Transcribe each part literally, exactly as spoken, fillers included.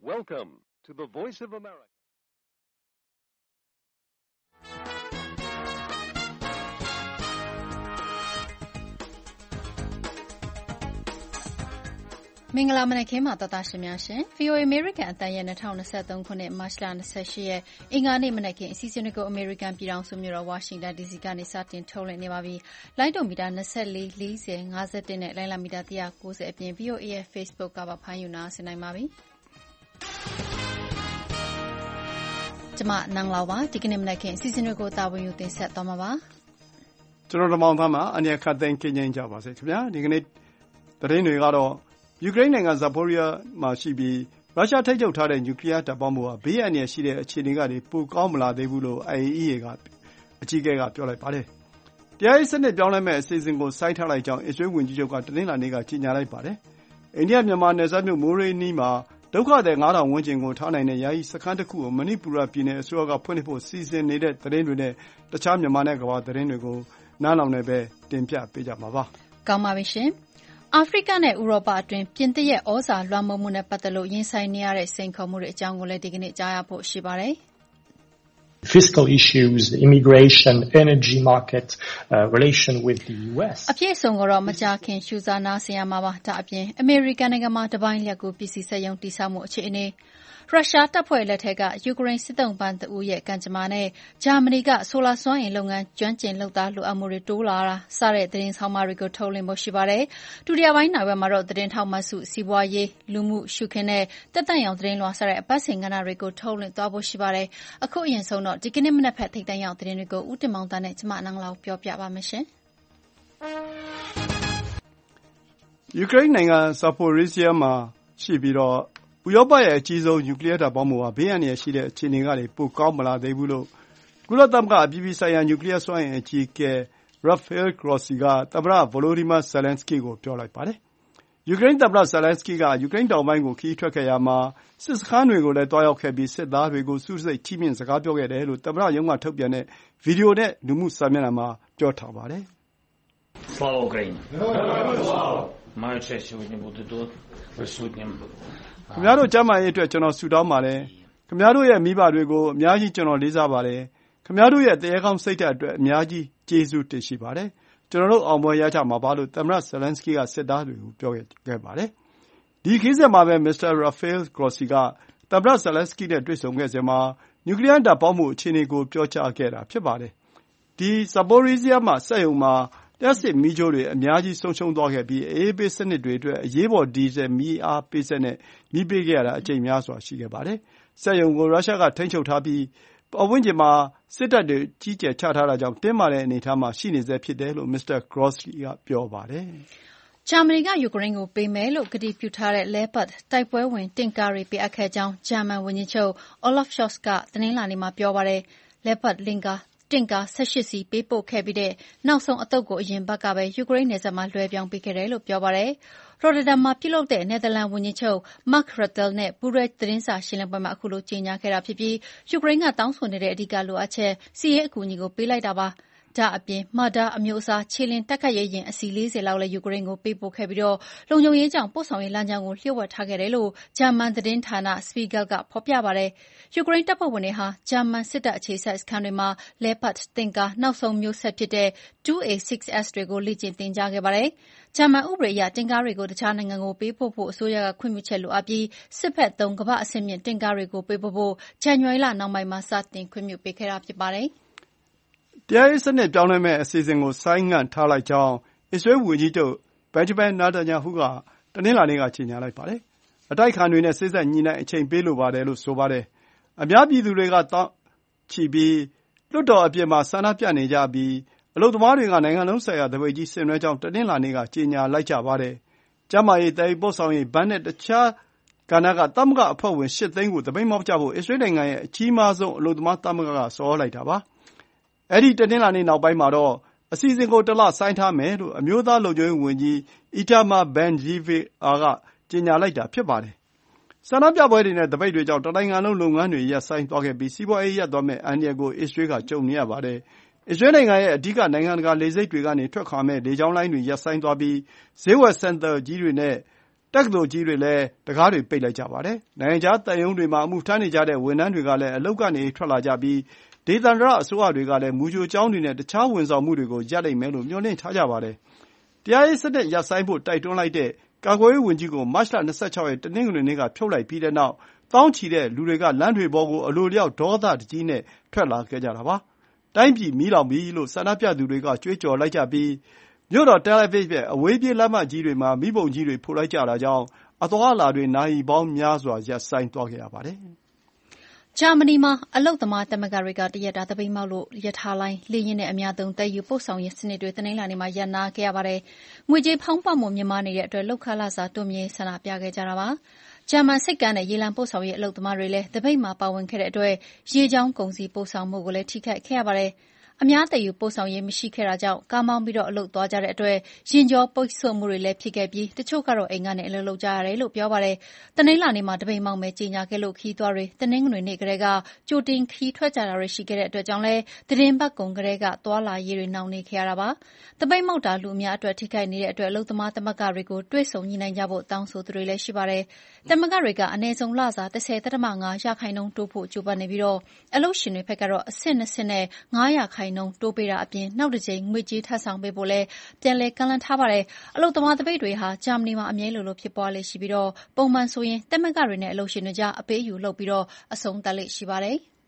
Welcome to the Voice of America. မင်္ဂလာမနက်ခင်းပါတသားရှင်များရှင် ဗွီအိုအေ American အသံရဲ့၂၀၂၃ခုနှစ်မတ်လ၂၈ရက်အင်္ဂါနေ့မနက်ခင်းအစီအစဉ်တွေကို American ပြည်ထောင်စုမြို့တော် Washington ဒီ စီ ကနေစတင်ထုတ်လွှင့်နေပါပြီ။လိုင်းဒုံမီတာ၂၄၊၄၀၊၅၁နဲ့လိုင်းလာမီတာ၁၉၀အပြင် ဗွီအိုအေရဲ့ Facebook ကပါဖမ်းယူနာဆင်နိုင်ပါပြီ။ကျွန်မနန်းလောက်ပါဒီကနေ့မနက်ခင်းအစီအစဉ်တွေကိုတာဝန်ယူတင်ဆက်သွားမှာပါ။ကျွန်တော်တို့မောင်သားမှာအနေခတ်သိမ်းကျင်းကျင်းကြပါစေခင်ဗျာဒီကနေ့သတင်းတွေကတော့ယူကရိန်းနိုင်ငံဇာပိုရီးယားမှာရှိပြီးရုရှားထိန်းချုပ်ထားတဲ့နျူကလ িয়ার တပ်ပေါင်းမှုဟာဘေးအန္တရာယ်ရှိတဲ့အခြေအနေကနေပိုကောင်းမလာသေးဘူးလို့ အိုင် အေ အီ အေ ကအကြီးအကဲကပြောလိုက်ပါတယ်။တရားရေးစနစ်ပြောင်းလဲမဲ့အစီအစဉ်ကိုဆိုင်းထားလိုက်ကြောင်းအစ္စရေးဝန်ကြီးချုပ်ကတနင်္လာနေ့ကကြေညာလိုက်ပါတယ်။အိန္ဒိယမြန်မာနယ်စပ်မြို့မိုးရေးနီးမှာဒုက္ခသည်ငါးထောင်ဝန်းကျင်ကိုထားနိုင်တဲ့ယာယီစခန်းတစ်ခုကိုမဏိပူရပြည်နယ်အစိုးရကဖွင့်လှစ်ဖို့စီစဉ်နေတဲ့သတင်းတွေနဲ့တခြားမြန်မာနဲ့ကမ္ဘာသတင်းတွေကိုနားလောင်နေပဲတင်ပြပေးကြမှာပါ။ကောင်းပါပြီရှင်။အာဖရိကနဲ့ဥရောပအတွင်းပြင်သစ်ရဲ့ဩဇာလွှမ်းမိုးမှုနဲ့ပတ်သက်လို့ရင်ဆိုင်နေရတဲ့စိန်ခေါ်မှုတွေအကြောင်းကိုလည်းဒီကနေ့ကြားရဖို့ရှိပါတယ်။ Fiscal issues, immigration, energy market, uh, relation with the ယူ အက်စ်အပြည့်အစုံကတော့မကြာခင်ရှုစားနားဆင်ရမှာပါ။ဒါအပြင်အမေရိကန်နိုင်ငံမှာတပိုင်းလျက်ကူပစ္စည်းစက်ရုံတည်ဆောက်မှုအခြေအနေရုရှားတပ်ဖွဲ့လက်ထက်ကယူကရိန်းစစ်သုံ့ပန်းတဦးရဲ့ကံကြမ္မာနဲ့ဂျာမနီကဆိုလာစွမ်းအင်လုပ်ငန်းကျွမ်းကျင်လုပ်သားလိုအပ်မှုတွေတိုးလာတာစတဲ့သတင်းဆောင်မတွေကိုထုတ်လွှင့်ဖို့ရှိပါတယ်။ဒုတိယပိုင်းနောက်ပိုင်းမှာတော့သတင်းထောက်မှစုစီးပွားရေးလူမှုရှုခင်းနဲ့တက်တန့်ရောင်သတင်းလွှာစတဲ့အပတ်စဉ်ကဏ္ဍတွေကိုထုတ်လွှင့်သွားဖို့ရှိပါတယ်။အခုအရင်ဆုံးတော့ဒီကနေ့မနက်ဖက်ထိပ်တန်းရောက်သတင်းတွေကိုဦးတင်မောင်သားနဲ့ကျမနန်းလောက်ပြောပြပါမယ်ရှင်။ယူကရိန်းနိုင်ငံဇာပိုရီးဇီးယားမှာရှိပြီးတော့ဥရောပရဲ့အကြီးဆုံးနျူကလ িয়ার တပ်ပေါင်းမှုဟာဘေးအန္တရာယ်ရှိတဲ့အခြေအနေကနေပိုကောင်းမလာသေးဘူးလို့ကုလသမဂ္ဂအပြည်ပြည်ဆိုင်ရာနျူကလ িয়ার စွမ်းအင်အကြီးအကဲ Rafael Grossi ကသမ္မတ Volodymyr Zelenskyy ကိုပြောလိုက်ပါတယ်။ယူကရိန်းသမ္မတ Zelenskyy ကယူကရိန်းတောင်ပိုင်းကိုခရီးထွက်ခဲ့ရာမှာစစ်စခန်းတွေကိုလည်းတွားရောက်ခဲ့ပြီးစစ်သားတွေကိုစုစိတ်ချီးမြှင့်စကားပြောခဲ့တယ်လို့သမ္မတရုံးကထုတ်ပြန်တဲ့ဗီဒီယိုနဲ့လူမှုစာမျက်နှာမှာပြောထားပါတယ်။ Слава Україні! Маю честь сьогодні бути тут присутнім ခင်ဗျားတို့ကျမ်းမာရေးအတွက်ကျွန်တော်ဆုတောင်းပါတယ်ခင်ဗျားတို့ရဲ့မိဘတွေကိုအများကြီးကျွန်တော်လေးစားပါတယ်ခင်ဗျားတို့ရဲ့တရားကောင်းစိတ်ဓာတ်အတွက်အများကြီးကျေးဇူးတင်ရှိပါတယ်ကျွန်တော်တို့အောင်ပွဲရကြမှာပါလို့သမ္မတ Zelenskyy ကစစ်သားတွေကိုပြောခဲ့ပါတယ်ဒီခီးစဉ်မှာပဲ မစ္စတာ Rafael Grossi ကသမ္မတ Zelenskyy နဲ့တွေ့ဆုံခဲ့စဉ်မှာနျူကလ িয়ার တပ်ပေါင်းမှုအခြေအနေကိုပြောကြားခဲ့တာဖြစ်ပါတယ်ဒီဇာပိုရီးဇီးယားမှာစက်ရုံမှာလျှပ်စစ်မီးကြိုးတွေအများကြီးဆုံးရှုံးသွားခဲ့ပြီးအအေးပေးစနစ်တွေအတွက်အရေးပေါ်ဒီဇယ်မီးအားပေးစက်နဲ့မီးပေးခဲ့ရတာအကြိမ်များစွာရှိခဲ့ပါတယ်။စက်ရုံကိုရုရှားကထိန်းချုပ်ထားပြီးပတ်ဝန်းကျင်မှာစစ်တပ်တွေကြီးကျယ်ချထားတာကြောင့်တင်းမာတဲ့အနေအထားမှာရှိနေဆဲဖြစ်တယ်လို့မစ္စတာ Grossi ကပြောပါတယ်။ဂျာမနီကယူကရိန်းကိုပေးမယ်လို့ကတိပြုထားတဲ့ Leopard တိုက်ပွဲဝင်တင့်ကားတွေပေးအပ်ခဲ့ကြောင်းဂျာမန်ဝန်ကြီးချုပ် Olaf Scholz ကတနင်္လာနေ့မှာပြောပါတယ်။ Leopard တင့်ကား၁၈စီးပေးပို့ခဲ့ပြီးတဲ့နောက်ဆုံးအသုတ်ကိုအရင်ပတ်ကပဲယူကရိန်းနယ်စပ်မှာလွှဲပြောင်းပေးခဲ့တယ်လို့ပြောပါတယ်။ Rotterdam မှာပြုလုပ်တဲ့နယ်သာလန်ဝန်ကြီးချုပ် Mark Rutte နဲ့ပူးတွဲသတင်းစာရှင်းလင်းပွဲမှာအခုလိုကြေညာခဲ့တာဖြစ်ပြီးယူကရိန်းကတောင်းဆိုနေတဲ့အဓိကလိုအပ်ချက်စစ်ရေးအကူအညီကိုပေးလိုက်တာပါ။ဒါအပြင် Marder အမျိုးအစားခြေလျင်တိုက်ခိုက်ရေးယာဉ်အစီး၄၀လောက်လည်းယူကရိန်းကိုပေးပို့ခဲ့ပြီးလုံခြုံရေးကြောင့်ပို့ဆောင်ရေးလမ်းကြောင်းကိုလျှို့ဝှက်ထားခဲ့တယ်လို့ဂျာမန်သတင်းဌာန Spiegel ကဖော်ပြပါတယ်။ယူကရိန်းတပ်ဖွဲ့ဝင်တွေဟာဂျာမန်စစ်တပ်အခြေစိုက်စခန်းတွေမှာ Leopard တင့်ကားနောက်ဆုံးမျိုးဆက်ဖြစ်တဲ့ တူ အေ ၆ အက်စ် တွေကိုလေ့ကျင့်သင်ကြားခဲ့ပါတယ်။ဂျာမန်ဥပဒေအရတင့်ကားတွေကိုတခြားနိုင်ငံကိုပေးပို့ဖို့အစိုးရကခွင့်ပြုချက်လိုအပ်ပြီးစစ်ဘက်သုံးကမ္ဘာ့အဆင့်မြင့်တင့်ကားတွေကိုပေးပို့ဖို့ဇန်နဝါရီလနှောင်းပိုင်းမှာစတင်ခွင့်ပြုပေးခဲ့တာဖြစ်ပါတယ်။တရားရေးစနစ်ပြောင်းလဲမဲ့အစီအစဉ်ကိုဆိုင်းငံ့ထားလိုက်ကြောင်းအစ္စရေးဝန်ကြီးချုပ်ဘင်ဂျမင်နာတန်ယာဟုကတနင်္လာနေ့ကကြေညာလိုက်ပါတယ်။အတိုက်အခံတွေနဲ့စေ့စပ်ညှိနှိုင်းအချိန်ပေးလိုပါတယ်လို့ဆိုပါတယ်။အများပြည်သူတွေကတောင်းချီပြီးလွှတ်တော်အပြင်မှာဆန္ဒပြနေကြပြီးအလုပ်သမားတွေကနိုင်ငံလုံးဆိုင်ရာသပိတ်ကြီးဆင်နွှဲကြောင်းတနင်္လာနေ့ကကြေညာလိုက်ကြပါတယ်။ကျန်းမာရေး၊သယ်ယူပို့ဆောင်ရေး၊ဘဏ်နဲ့တခြားကဏ္ဍကသမဂ္ဂအဖွဲ့ဝင်ရှစ်သိန်းကိုသပိတ်မှောက်ကြဖို့အစ္စရေးနိုင်ငံရဲ့အကြီးမားဆုံးအလုပ်သမားသမဂ္ဂကဆော်သြလိုက်တာပါ။အဲဒီတနင်္လာနေ့နောက်ပိုင်းမှာတော့အစီအစဉ်ကိုတလဆိုင်းထားမယ်လို့အမျိုးသားလုံခြုံရေးဝန်ကြီး Itamar Ben-Gvir ကကြေညာလိုက်တာဖြစ်ပါတယ်။ဆန္ဒပြပွဲတွေနဲ့သပိတ်တွေကြောင့်တနိုင်ငံလုံးလုပ်ငန်းတွေရပ်ဆိုင်းသွားခဲ့ပြီးစီးပွားရေးရပ်သွားမယ့်အန္တရာယ်ကိုအစ္စရေးကကြုံနေရပါတယ်။အစ္စရေးနိုင်ငံရဲ့အဓိကနိုင်ငံတကာလေဆိပ်တွေကနေထွက်ခွာမယ့်လေကြောင်းလိုင်းတွေရပ်ဆိုင်းသွားပြီးဈေးဝယ်စင်တာကြီးတွေနဲ့တတက္ကသိုလ်ကြီးတွေလည်းတကားတွေပိတ်လိုက်ကြပါတယ်။နိုင်ငံခြားသံရုံးတွေမှာအမှုထမ်းနေကြတဲ့ဝန်ထမ်းတွေကလည်းအလုပ်ကနေထွက်လာကြပြီးဒေသန္တရအစိုးရတွေကလည်းမူကြိုကျောင်းတွေနဲ့တခြားဝန်ဆောင်မှုတွေကိုရပ်လိမ့်မယ်လို့မျှော်လင့်ထားကြပါတယ်။တရားရေးစနစ်ရပ်ဆိုင်းဖို့တိုက်တွန်းလိုက်တဲ့ကာကွယ်ရေးဝန်ကြီးကိုမတ်လ၂၆ရက်တနင်္ဂနွေနေ့ကဖြုတ်လိုက်ပြီးတဲ့နောက်သောင်းချီတဲ့လူတွေကလမ်းတွေပေါ်ကိုအလိုလျောက်ဒေါသတကြီးနဲ့ထွက်လာခဲ့ကြတာပါ။တိုင်းပြည်မီးလောင်ပြီလို့ဆန္ဒပြသူတွေကကြွေးကြော်လိုက်ကြပြီးမြို့တော်တယ်လ်အဗစ်ရဲ့အဝေးပြေးလမ်းမကြီးတွေမှာမီးပုံကြီးတွေဖိုလိုက်ကြတာကြောင့်အသွားအလာတွေနာရီပေါင်းများစွာရပ်ဆိုင်းသွားခဲ့ရပါတယ်။ဂျာမနီမှာအလုပ်သမားသမဂ္ဂတွေကတရက်တာသပိတ်မှောက်လို့ရထားလိုင်းလေယာဉ်နဲ့အများသုံးသယ်ယူပို့ဆောင်ရေးစနစ်တွေတနင်္လာနေ့မှာရပ်နားခဲ့ရပါတယ်။ငွေကြေးဖောင်းပွမှုမြင့်မားနေတဲ့အတွက်လုပ်ခလစာတိုးမြှင့်ဆန္ဒပြခဲ့ကြတာပါ။ဂျာမန်ဆိပ်ကမ်းနဲ့ရေလံပို့ဆောင်ရေးအလုပ်သမားတွေလည်းသပိတ်မှာပါဝင်ခဲ့တဲ့အတွက်ရေကြောင်းကုန်စည်ပို့ဆောင်မှုကိုလည်းထိခိုက်ခဲ့ရပါတယ်။အများသယ်ယူပို့ဆောင်ရေးမရှိခဲ့တာကြောင့်ကားမောင်းပြီးအလုပ်သွားကြတဲ့အတွက်ယာဉ်ကြောပိတ်ဆို့မှုတွေလည်းဖြစ်ခဲ့ပြီးတချို့ကတော့အိမ်ကနေအလုပ်လုပ်ကြရတယ်လို့ပြောပါတယ်။တနင်္လာနေ့မှာသပိတ်မှောက်မယ်ကြေညာခဲ့လို့ခရီးသွားတွေတနင်္ဂနွေနေ့ကတည်းကကြိုတင်ခရီးထွက်ကြတာတွေရှိခဲ့တဲ့အတွက်ကြောင့်လည်းသီတင်းပတ်ကုန်ကတည်းကသွားလာရေးတွေနှောင့်နှေးခဲ့ရတာပါ။သပိတ်မှောက်တာလူအများအတွက်ထိခိုက်နေတဲ့အတွက်အလုပ်သမားသမဂ္ဂတွေကိုတွေ့ဆုံညှိနှိုင်းကြဖို့တောင်းဆိုသူတွေလည်းရှိပါတယ်။သမဂ္ဂတွေကအနည်းဆုံးလစာ၁၀.၅ ရာခိုင်နှုန်းတိုးဖို့ကြိုးပမ်းနေပြီးအလုပ်ရှင်တွေဘက်ကတော့အဆင့်နှစ်ဆင့်နဲ့၅ ရာခိုင်နှုန်းတိုးပေးတာအပြင်နောက်တစ်ကြိမ်ငွေကြေးထပ်ဆောင်ပေးဖို့လည်းပြန်လည်ကမ်းလှမ်းထားပါတယ်။အလုပ်သမားသပိတ်တွေဟာဂျာမနီမှာအမြဲလိုလိုဖြစ်ပွားလေ့ရှိပြီးပုံမှန်ဆိုရင်သမဂ္ဂတွေနဲ့အလုပ်ရှင်တွေကြားအပေးအယူလုပ်ပြီးအဆုံးသတ်လေ့ရှိပါတယ်။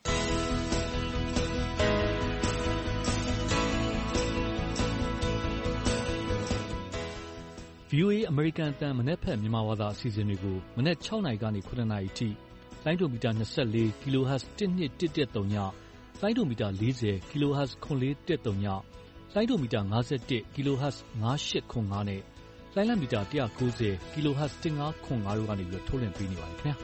ဗွီအိုအေ အမေရိကန်အသံမနက်ဖြန်မြန်မာဘာသာအစီအစဉ်တွေကိုမနက်၆နာရီကနေ၇နာရီအထိလိုင်းဒိုမီတာ၂၄ kHz တစ်နှစ်တစ်တစ်သုံးညလိုင်းဒိုမီတာ၄၀ kHz ခွန်လေးတစ်သုံးညလိုင်းဒိုမီတာ၅၁ kHz ၅၈ခွန်၅နဲ့လိုင်းလမီတာ၁၉၀ kHz ၁၅ခွန်၅တို့ကနေပြီးထုတ်လွှင့်ပေးနေပါတယ်ခင်ဗျာ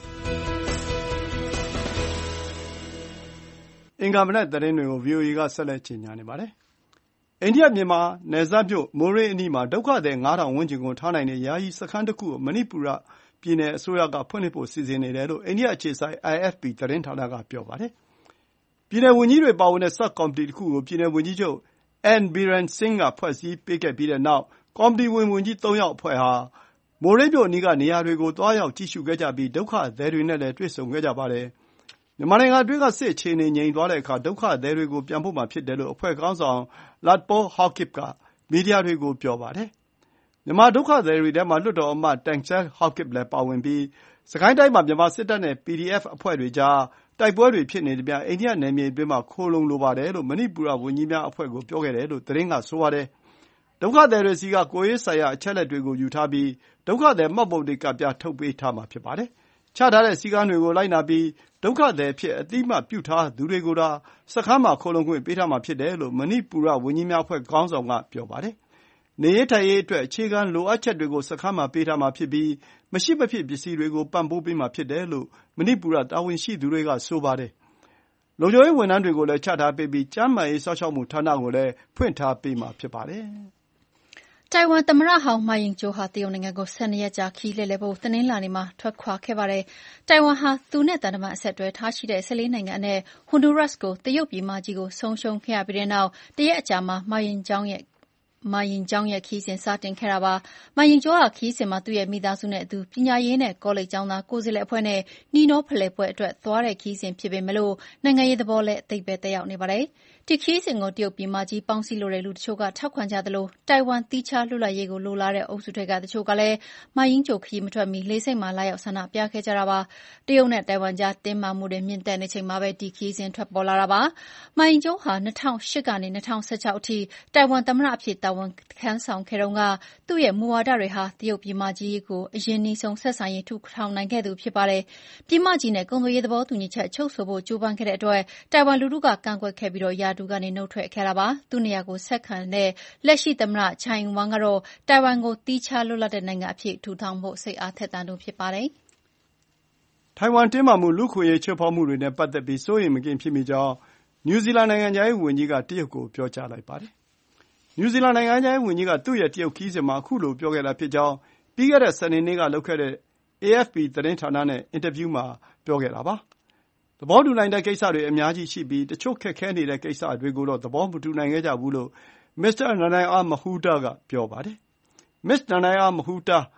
အင်္ဂါမနက်သတင်းတွေကို ဗွီအိုအေ ကဆက်လက်ကြေညာနေပါတယ်။အိန္ဒိယမြန်မာနယ်စပ်မြို့မိုးရေးအနီးမှာဒုက္ခသည်ငါးထောင်ဝန်းကျင်ကိုထားနိုင်တဲ့ယာယီစခန်းတစ်ခုကိုမဏိပူရပြည်နယ်အစိုးရကဖွင့်လှစ်ဖို့စီစဉ်နေတယ်လို့အိန္ဒိယအခြေစိုက် အိုင် အက်ဖ် ပီ သတင်းဌာနကပြောပါတယ်။ပြည်နယ်ဝန်ကြီးတွေပါဝင်တဲ့ဆပ်ကော်မတီတစ်ခုကိုပြည်နယ်ဝန်ကြီးချုပ် N. Biren Singh ကဖွဲ့စည်းပေးခဲ့ပြီးတဲ့နောက်ကော်မတီဝင်ဝန်ကြီးသုံးယောက်အဖွဲ့ဟာမိုးရေးမြို့အနီးကနေရာတွေကိုသွားရောက်ကြည့်ရှုခဲ့ကြပြီးဒုက္ခသည်တွေနဲ့လည်းတွေ့ဆုံခဲ့ကြပါတယ်။မြန်မာနိုင်ငံအတွင်းကစစ်အခြေအနေငြိမ်သွားတဲ့အခါဒုက္ခသည်တွေကိုပြန်ပို့မှာဖြစ်တယ်လို့အဖွဲ့ခေါင်းဆောင် Letpao Hokip ကမီဒီယာတွေကိုပြောပါတယ်။မြန်မာဒုက္ခသည်တွေထဲမှာလွှတ်တော်အမတ် Tangsel Hokip လည်းပါဝင်ပြီးစစ်ကိုင်းတိုင်းမှာမြန်မာစစ်တပ်နဲ့ ပီ ဒီ အက်ဖ် အဖွဲ့တွေကြားတိုက်ပွဲတွေဖြစ်နေသမျှအိန္ဒိယနယ်မြေအတွင်းမှာခိုလှုံလိုပါတယ်လို့မဏိပူရဝန်ကြီးများအဖွဲ့ကိုပြောခဲ့တယ်လို့သတင်းကဆိုပါတယ်။ဒုက္ခသည်တွေဆီကကိုယ်ရေးဆိုင်ရာအချက်အလက်တွေကိုယူထားပြီးဒုက္ခသည်မှတ်ပုံတင်ကဒ်ပြားထုတ်ပေးထားမှာဖြစ်ပါတယ်။ချထားတဲ့စည်းကမ်းတွေကိုလိုက်နာပြီးဒုက္ခသည်အဖြစ်အသိအမှတ်ပြုထားသူတွေကိုသာစခန်းမှာခိုလှုံခွင့်ပေးထားမှာဖြစ်တယ်လို့မဏိပူရဝန်ကြီးများအဖွဲ့ခေါင်းဆောင်ကပြောပါတယ်။နေရေးထိုင်ရေးအတွက်အခြေခံလိုအပ်ချက်တွေကိုစခန်းမှာပေးထားမှာဖြစ်ပြီးမရှိမဖြစ်ပစ္စည်းတွေကိုပံ့ပိုးပေးမှာဖြစ်တယ်လို့မဏိပူရတာဝန်ရှိသူတွေကဆိုပါတယ်။လုံခြုံရေးဝန်ထမ်းတွေကိုလည်းချထားပေးပြီးကျန်းမာရေးစောင့်ရှောက်မှုဌာနကိုလည်းဖွင့်ထားပေးမှာဖြစ်ပါတယ်။တိုင်ဝမ်သမ္မတဟောင်းမာရင်ကျိုးဟာတရုတ်နိုင်ငံကို၁၂ရက်ကြာခရီးလှည့်လည်ဖို့တနင်္လာနေ့မှာထွက်ခွာခဲ့ပါတယ်။တိုင်ဝမ်ဟာသူနဲ့သံတမန်အဆက်အသွယ်ထားရှိတဲ့၁၄နိုင်ငံအနက်ဟွန်ဒူရပ်စ်ကိုတရုတ်ပြည်မကြီးကိုဆုံးရှုံးခဲ့ရပြီးတဲ့နောက်တရက်အကြာမှာမာရင်ကျောင်းရဲ့မာရင်ကျောင်းရဲ့ခရီးစဉ်စတင်ခဲ့တာပါ။မာရင်ကျောင်းဟာခရီးစဉ်မှာသူ့ရဲ့မိသားစုနဲ့အတူပညာရေးနဲ့ကောလိပ်ကျောင်းသားကိုယ်စားလှယ်အဖွဲ့နဲ့နှီးနှောဖလှယ်ပွဲအတွက်သွားတဲ့ခရီးစဉ်ဖြစ်ပေမဲ့နိုင်ငံရေးသဘောလည်းအသိပဲတက်ရောက်နေပါတယ်။ဒီခရီးစဉ်ကိုတရုတ်ပြည်မကြီးပေါင်းစည်းလိုတဲ့လူတချို့ကထောက်ခံကြသလိုတိုင်ဝမ်သီးခြားလွတ်လပ်ရေးကိုလိုလားတဲ့အုပ်စုတွေကတချို့ကလည်းမာရင်ကျိုခရီးမထွက်မီလေဆိပ်မှာလာရောက်ဆန္ဒပြခဲ့ကြတာပါ။တရုတ်နဲ့တိုင်ဝမ်ကြားတင်းမာမှုတွေမြင့်တက်နေချိန်မှာပဲဒီခရီးစဉ်ထွက်ပေါ်လာတာပါ။မာရင်ကျိုဟာ၂၀၀၈ကနေ၂၀၁၆အထိတိုင်ဝမ်သမ္မတအဖြစ်တာဝန်ထမ်းဆောင်ခဲ့တုန်းကသူ့ရဲ့မူဝါဒတွေဟာတရုတ်ပြည်မကြီးကိုအရင်နီးဆုံးဆက်ဆံရေးထူထောင်နိုင်ခဲ့သူဖြစ်ပါတယ်။ပြည်မကြီးနဲ့ကုန်သွယ်ရေးသဘောတူညီချက်ချုပ်ဆိုဖို့ကြိုးပမ်းခဲ့တဲ့အတွက်တိုင်ဝမ်လူထုကကန့်ကွက်ခဲ့ပြီးရာထူးကနေနုတ်ထွက်ခဲ့တာပါ။သူ့နေရာကိုဆက်ခံတဲ့လက်ရှိသမ္မတချိုင်ဝမ်ကတော့တိုင်ဝမ်ကိုသီးခြားလွတ်လပ်တဲ့နိုင်ငံအဖြစ်ထူထောင်ဖို့စိတ်အားထက်သန်သူဖြစ်ပါတယ်။ထိုင်ဝမ်တင်းမာမှုလူ့အခွင့်အရေးချိုးဖောက်မှုတွေနဲ့ပတ်သက်ပြီးစိုးရိမ်မကင်းဖြစ်မိကြောင်းနယူးဇီလန်နိုင်ငံခြားရေးဝန်ကြီးကတရုတ်ကိုပြောကြားလိုက်ပါတယ်။နယူးဇီလန်နိုင်ငံခြားရေးဝန်ကြီးကသူ့ရဲ့တရုတ်ခရီးစဉ်မှာခုလိုပြောခဲ့တာဖြစ်ကြောင်းပြီးခဲ့တဲ့စနေနေ့ကလုပ်ခဲ့တဲ့ အေ အက်ဖ် ပီ သတင်းဌာနနဲ့အင်တာဗျူးမှာပြောခဲ့တာပါ။သဘောတူနိုင်တဲ့ကိစ္စတွေအများကြီးရှိပြီးတချို့ခက်ခဲနေတဲ့ကိစ္စတွေကိုတော့သဘောမတူနိုင်ခဲ့ကြဘူးလို့မစ္စတာနနိုင်အားမဟူးတားကပြောပါတယ်။မစ္စနနိုင်အားမဟူးတား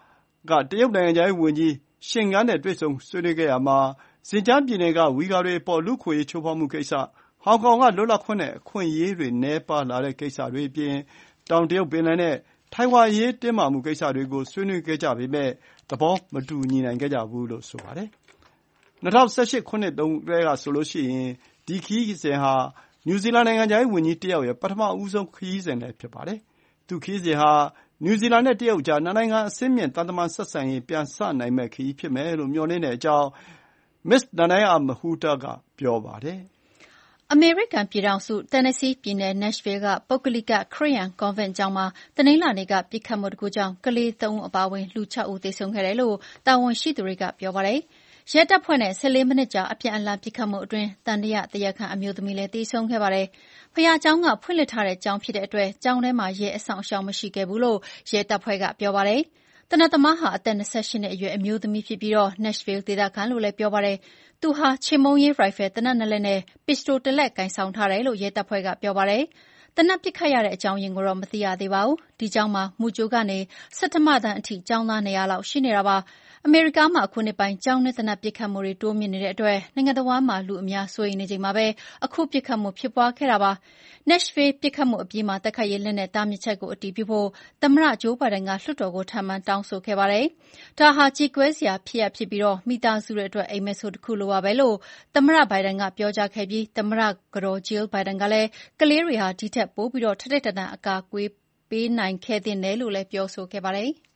ကတရုတ်နိုင်ငံခြားရေးဝန်ကြီးရှင်ကန်းနဲ့တွေ့ဆုံဆွေးနွေးခဲ့ရာမှာဇင်ကျန်းပြည်နယ်ကဝီဂါတွေအပေါ်လူ့အခွင့်အရေးချိုးဖောက်မှုကိစ္စ၊ဟောင်ကောင်ကလွတ်လပ်ခွင့်နဲ့အခွင့်အရေးတွေနည်းပါးလာတဲ့ကိစ္စတွေအပြင်တောင်တရုတ်ပင်လယ်နဲ့ထိုင်ဝမ်အရေးတင်းမာမှုကိစ္စတွေကိုဆွေးနွေးခဲ့ကြပေမယ့်သဘောမတူညီနိုင်ခဲ့ကြဘူးလို့ဆိုပါတယ်။၂၀၁၈ ခုနှစ်တုန်းကဆိုရင်ဒီခရီးစဉ်ဟာနယူးဇီလန်နိုင်ငံခြားရေးဝန်ကြီးတယောက်ရဲ့ပထမဆုံးခရီးစဉ်လည်းဖြစ်ပါတယ်။သူ့ခရီးစဉ်ဟာနယူးဇီလန်နဲ့တရုတ်ကြားနှစ်နိုင်ငံအဆင့်မြင့်သံတမန်ဆက်ဆံရေးပြန်စနိုင်မယ့်ခရီးဖြစ်မယ်လို့မျှော်လင့်တဲ့အကြောင်းမစ္စနနိုင်အာမဟူတာကပြောပါတယ်။အမေရိကန်ပြည်ထောင်စုတန်နက်ဆီပြည်နယ် Nashville ကပုဂ္ဂလိကခရစ်ယာန်ကွန်ဗင့်ကျောင်းမှာတနင်္လာနေ့ကပစ်ခတ်မှုတခုကြောင့်ကလေးသုံးဦးအပါအဝင်လူခြောက်ဦးသေဆုံးခဲ့တယ်လို့တာဝန်ရှိသူတွေကပြောပါတယ်။ရဲတပ်ဖွဲ့နဲ့၁၄မိနစ်ကြာအပြန်အလှန်ပစ်ခတ်မှုအတွင်းသံသယတရားခံအမျိုးသမီးလည်းသေဆုံးခဲ့ပါတယ်။ဘုရားကျောင်းကဖွင့်လှစ်ထားတဲ့ကျောင်းဖြစ်တဲ့အတွက်ကျောင်းထဲမှာရဲအဆောင်အရှောက်မရှိခဲ့ဘူးလို့ရဲတပ်ဖွဲ့ကပြောပါတယ်။သေနတ်သမားဟာအသက်၂၈နှစ်အရွယ်အမျိုးသမီးဖြစ်ပြီး Nashville ဒေသခံလို့လည်းပြောပါတယ်။သူဟာချေမှုန်းရေးရိုင်ဖယ်သေနတ်နှစ်လက်နဲ့ပစ္စတိုတစ်လက်ကိုင်ဆောင်ထားတယ်လို့ရဲတပ်ဖွဲ့ကပြောပါတယ်။သေနတ်ပစ်ခတ်ရတဲ့အကြောင်းရင်းကိုတော့မသိရသေးပါဘူး။ဒီကျောင်းမှာမူကြိုကနေဆဋ္ဌမတန်းအထိကျောင်းသား၂၀၀လောက်ရှိနေတာပါ။အမေရိကန်မှာအခုနှစ်ပိုင်းကျောင်းနဲ့သေနတ်ပစ်ခတ်မှုတွေတိုးမြင့်နေတဲ့အတွက်နိုင်ငံတဝန်းမှာလူအများစိုးရိမ်နေချိန်မှာပဲအခုပစ်ခတ်မှုဖြစ်ပွားခဲ့တာပါ။ Nashville ပစ်ခတ်မှုအပြီးမှာတိုက်ခိုက်ရေးလက်နက်တားမြစ်ချက်ကိုအတည်ပြုဖို့သမ္မတဂျိုးဘိုင်ဒန်ကလွှတ်တော်ကိုထပ်မံတောင်းဆိုခဲ့ပါတယ်။ဒါဟာကြေကွဲစရာဖြစ်ရပ်ဖြစ်ပြီးမိသားစုတွေအတွက်အိပ်မက်ဆိုးတခုလိုပါပဲလို့သမ္မတဘိုင်ဒန်ကပြောကြားခဲ့ပြီးသမ္မတကတော် Jill Biden ကလည်းကလေးတွေဟာဒီထက်ပိုပြီးထိုက်ထိုက်တန်တန်အကာအကွယ်ပေးနိုင်ခဲ့သင့်တယ်လို့လည်းပြောဆိုခဲ့ပါတယ်။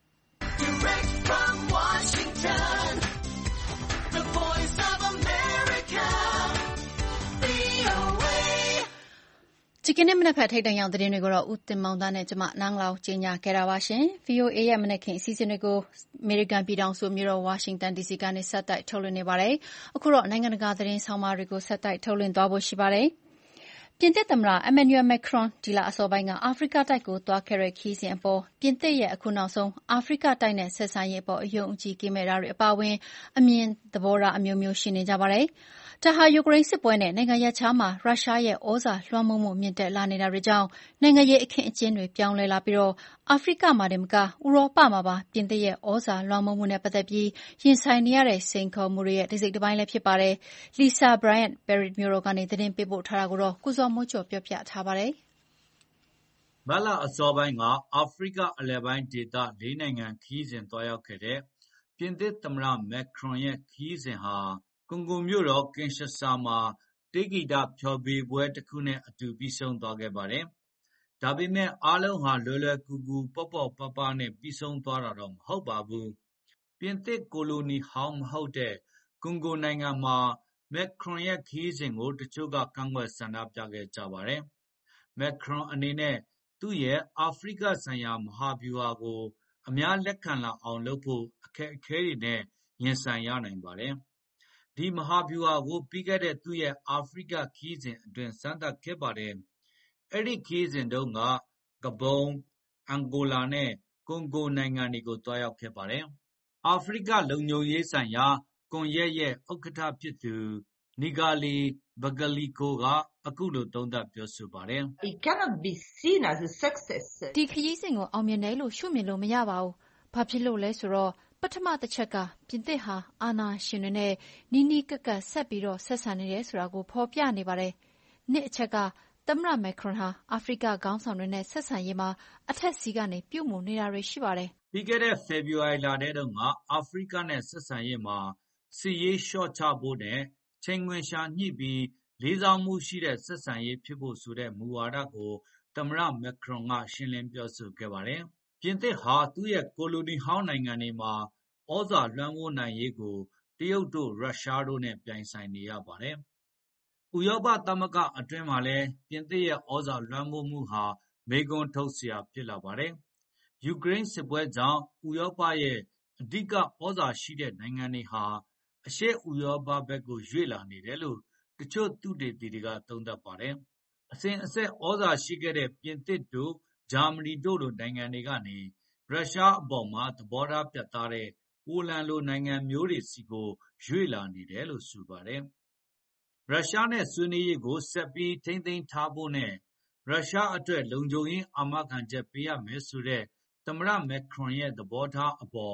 Washington, the voice of America, ဒီကနေ့မနက်ဖြန်ထိပ်တန်းရောင်သတင်းတွေကိုတော့ဦးတင်မောင်သားနဲ့ကျမနန်းလောင်ကြီးညာခဲ့တာပါရှင်။ ဗွီအိုအေ ရဲ့မနက်ခင်းအစီအစဉ်တွေကိုအမေရိကန်ပြည်ထောင်စုမြို့တော်ဝါရှင်တန်ဒီစီကနေဆက်တိုက်ထုတ်လွှင့်နေပါတယ်။အခုတော့နိုင်ငံတကာသတင်းဆောင်မတွေကိုဆက်တိုက်ထုတ်လွှင့်သွားဖို့ရှိပါတယ်။ပြင်သစ်သမ္မတ Emmanuel Macron ဒီလအစောပိုင်းကအာဖရိကတိုက်ကိုသွားခဲ့တဲ့ခရီးစဉ်အပေါ်ပြင်သစ်ရဲ့အခုနောက်ဆုံးအာဖရိကတိုက်နဲ့ဆက်ဆံရေးအပေါ်အယုံအကြည်ကင်းမဲ့တာတွေအပါအဝင်အမြင်သဘောထားအမျိုးမျိုးရှိနေကြပါတယ်။ဒါဟာယူကရိန်းစစ်ပွဲနဲ့နိုင်ငံရပ်ခြားမှာရုရှားရဲ့ဩဇာလွှမ်းမိုးမှုမြင့်တက်လာနေတာတွေကြောင့်နိုင်ငံရေးအခင်းအကျင်းတွေပြောင်းလဲလာပြီးအာဖရိကမှာတင်မကဥရောပမှာပါပြင်သစ်ရဲ့ဩဇာလွှမ်းမိုးမှုနဲ့ပတ်သက်ပြီးရင်ဆိုင်နေရတဲ့စိန်ခေါ်မှုတွေရဲ့တစိတ်တပိုင်းလည်းဖြစ်ပါတယ်။ Lisa Bryant ပဲရစ်မြို့တော်ကနေသတင်းပေးပို့ထားတာကိုတော့ကိုဇော်မိုးကျော်ပြောပြထားပါတယ်။မတ်လအစောပိုင်းကအာဖရိကအလယ်ပိုင်းဒေသလေးနိုင်ငံခရီးစဉ်သွားရောက်ခဲ့တဲ့ပြင်သစ်သမ္မတ Macron ရဲ့ခရီးစဉ်ဟာကွန်ဂိုမြို့တော်ကင်ရှဆာမှာတေးဂီတဖျော်ဖြေပွဲတစ်ခုနဲ့အတူပြီးဆုံးသွားခဲ့ပါတယ်။ဒါပေမဲ့အားလုံးဟာလွယ်လွယ်ကူကူပေါ့ပေါ့ပါးပါးနဲ့ပြီးဆုံးသွားတာတော့မဟုတ်ပါဘူး။ပြင်သစ်ကိုလိုနီဟောင်းမဟုတ်တဲ့ကွန်ဂိုနိုင်ငံမှာ Macron ရဲ့ခရီးစဉ်ကိုတချို့ကကန့်ကွက်ဆန္ဒပြခဲ့ကြပါတယ်။ Macron အနေနဲ့သူ့ရဲ့အာဖရိကဆိုင်ရာမဟာဗျူဟာကိုအများလက်ခံလာအောင်လုပ်ဖို့အခက်အခဲတွေနဲ့ရင်ဆိုင်ရနိုင်ပါတယ်။ဒီမဟာဗျူဟာကိုပြီးခဲ့တဲ့သူ့ရဲ့အာဖရိကခရီးစဉ်အတွင်းစမ်းသပ်ခဲ့ပါတယ်။အဲ့ဒီခရီးစဉ်တုန်းကဂဘုံ၊အန်ဂိုလာနဲ့ကွန်ဂိုနိုင်ငံတွေကိုသွားရောက်ခဲ့ပါတယ်။အာဖရိကလုံခြုံရေးဆိုင်ရာကွန်ရက်ရဲ့ဥက္ကဋ္ဌဖြစ်သူနီဂါလီဘဂလီကိုကအခုလိုသုံးသပ်ပြောဆိုပါတယ်။ "ဒီခရီးစဉ်ကိုအောင်မြင်တယ်လို့ရှုမြင်လို့မရပါဘူး။ဘာဖြစ်လို့လဲဆိုတော့ပထမတစ်ချက်ကပြင်သစ်ဟာအာဏာရှင်တွေနဲ့နီးနီးကပ်ကပ်ဆက်ပြီးဆက်ဆံနေတယ်ဆိုတာကိုဖော်ပြနေပါတယ်။နှစ်အချက်ကသမ္မတ Macron ဟာအာဖရိကခေါင်းဆောင်တွေနဲ့ဆက်ဆံရေးမှာအထက်စီးကနေပြုမူနေတာတွေရှိပါတယ်။ " ပြီးခဲ့တဲ့ဖေဖော်ဝါရီလထဲတုန်းကအာဖရိကနဲ့ဆက်ဆံရေးမှာစစ်ရေးလျှော့ချဖို့နဲ့ချိန်ခွင်လျှာညှိပြီးလေးစားမှုရှိတဲ့ဆက်ဆံရေးဖြစ်ဖို့ဆိုတဲ့မူဝါဒကိုသမ္မတ Macron ကရှင်းလင်းပြောဆိုခဲ့ပါတယ်။ပြင်သစ်ဟာသူ့ရဲ့ကိုလိုနီဟောင်းနိုင်ငံတွေမှာဩဇာလွှမ်းမိုးနိုင်ရေးကိုတရုတ်တို့ရုရှားတို့နဲ့ပြိုင်ဆိုင်နေရပါတယ်။ဥရောပသမဂ္ဂအတွင်းမှာလည်းပြင်သစ်ရဲ့ဩဇာလွှမ်းမိုးမှုဟာမေးခွန်းထုတ်စရာဖြစ်လာပါတယ်။ယူကရိန်းစစ်ပွဲကြောင့်ဥရောပရဲ့အဓိကဩဇာရှိတဲ့နိုင်ငံတွေဟာအရှေ့ဥရောပဘက်ကိုရွေ့လာနေတယ်လို့တချို့သုတေသီတွေကသုံးသပ်ပါတယ်။အစဉ်အဆက်ဩဇာရှိခဲ့တဲ့ပြင်သစ်တို့ဂျာမနီတို့လိုနိုင်ငံတွေကနေရုရှားအပေါ်မှာသဘောထားပြတ်သားတဲ့ပိုလန်လိုနိုင်ငံမျိုးတွေဆီကိုရွေ့လာနေတယ်လို့ဆိုပါတယ်။ရုရှားနဲ့ဆွေးနွေးရေးကိုဆက်ပြီးထိန်းသိမ်းထားဖို့နဲ့ရုရှားအတွက်လုံခြုံရေးအာမခံချက်ပေးရမယ်ဆိုတဲ့သမ္မတ Macron ရဲ့သဘောထားအပေါ်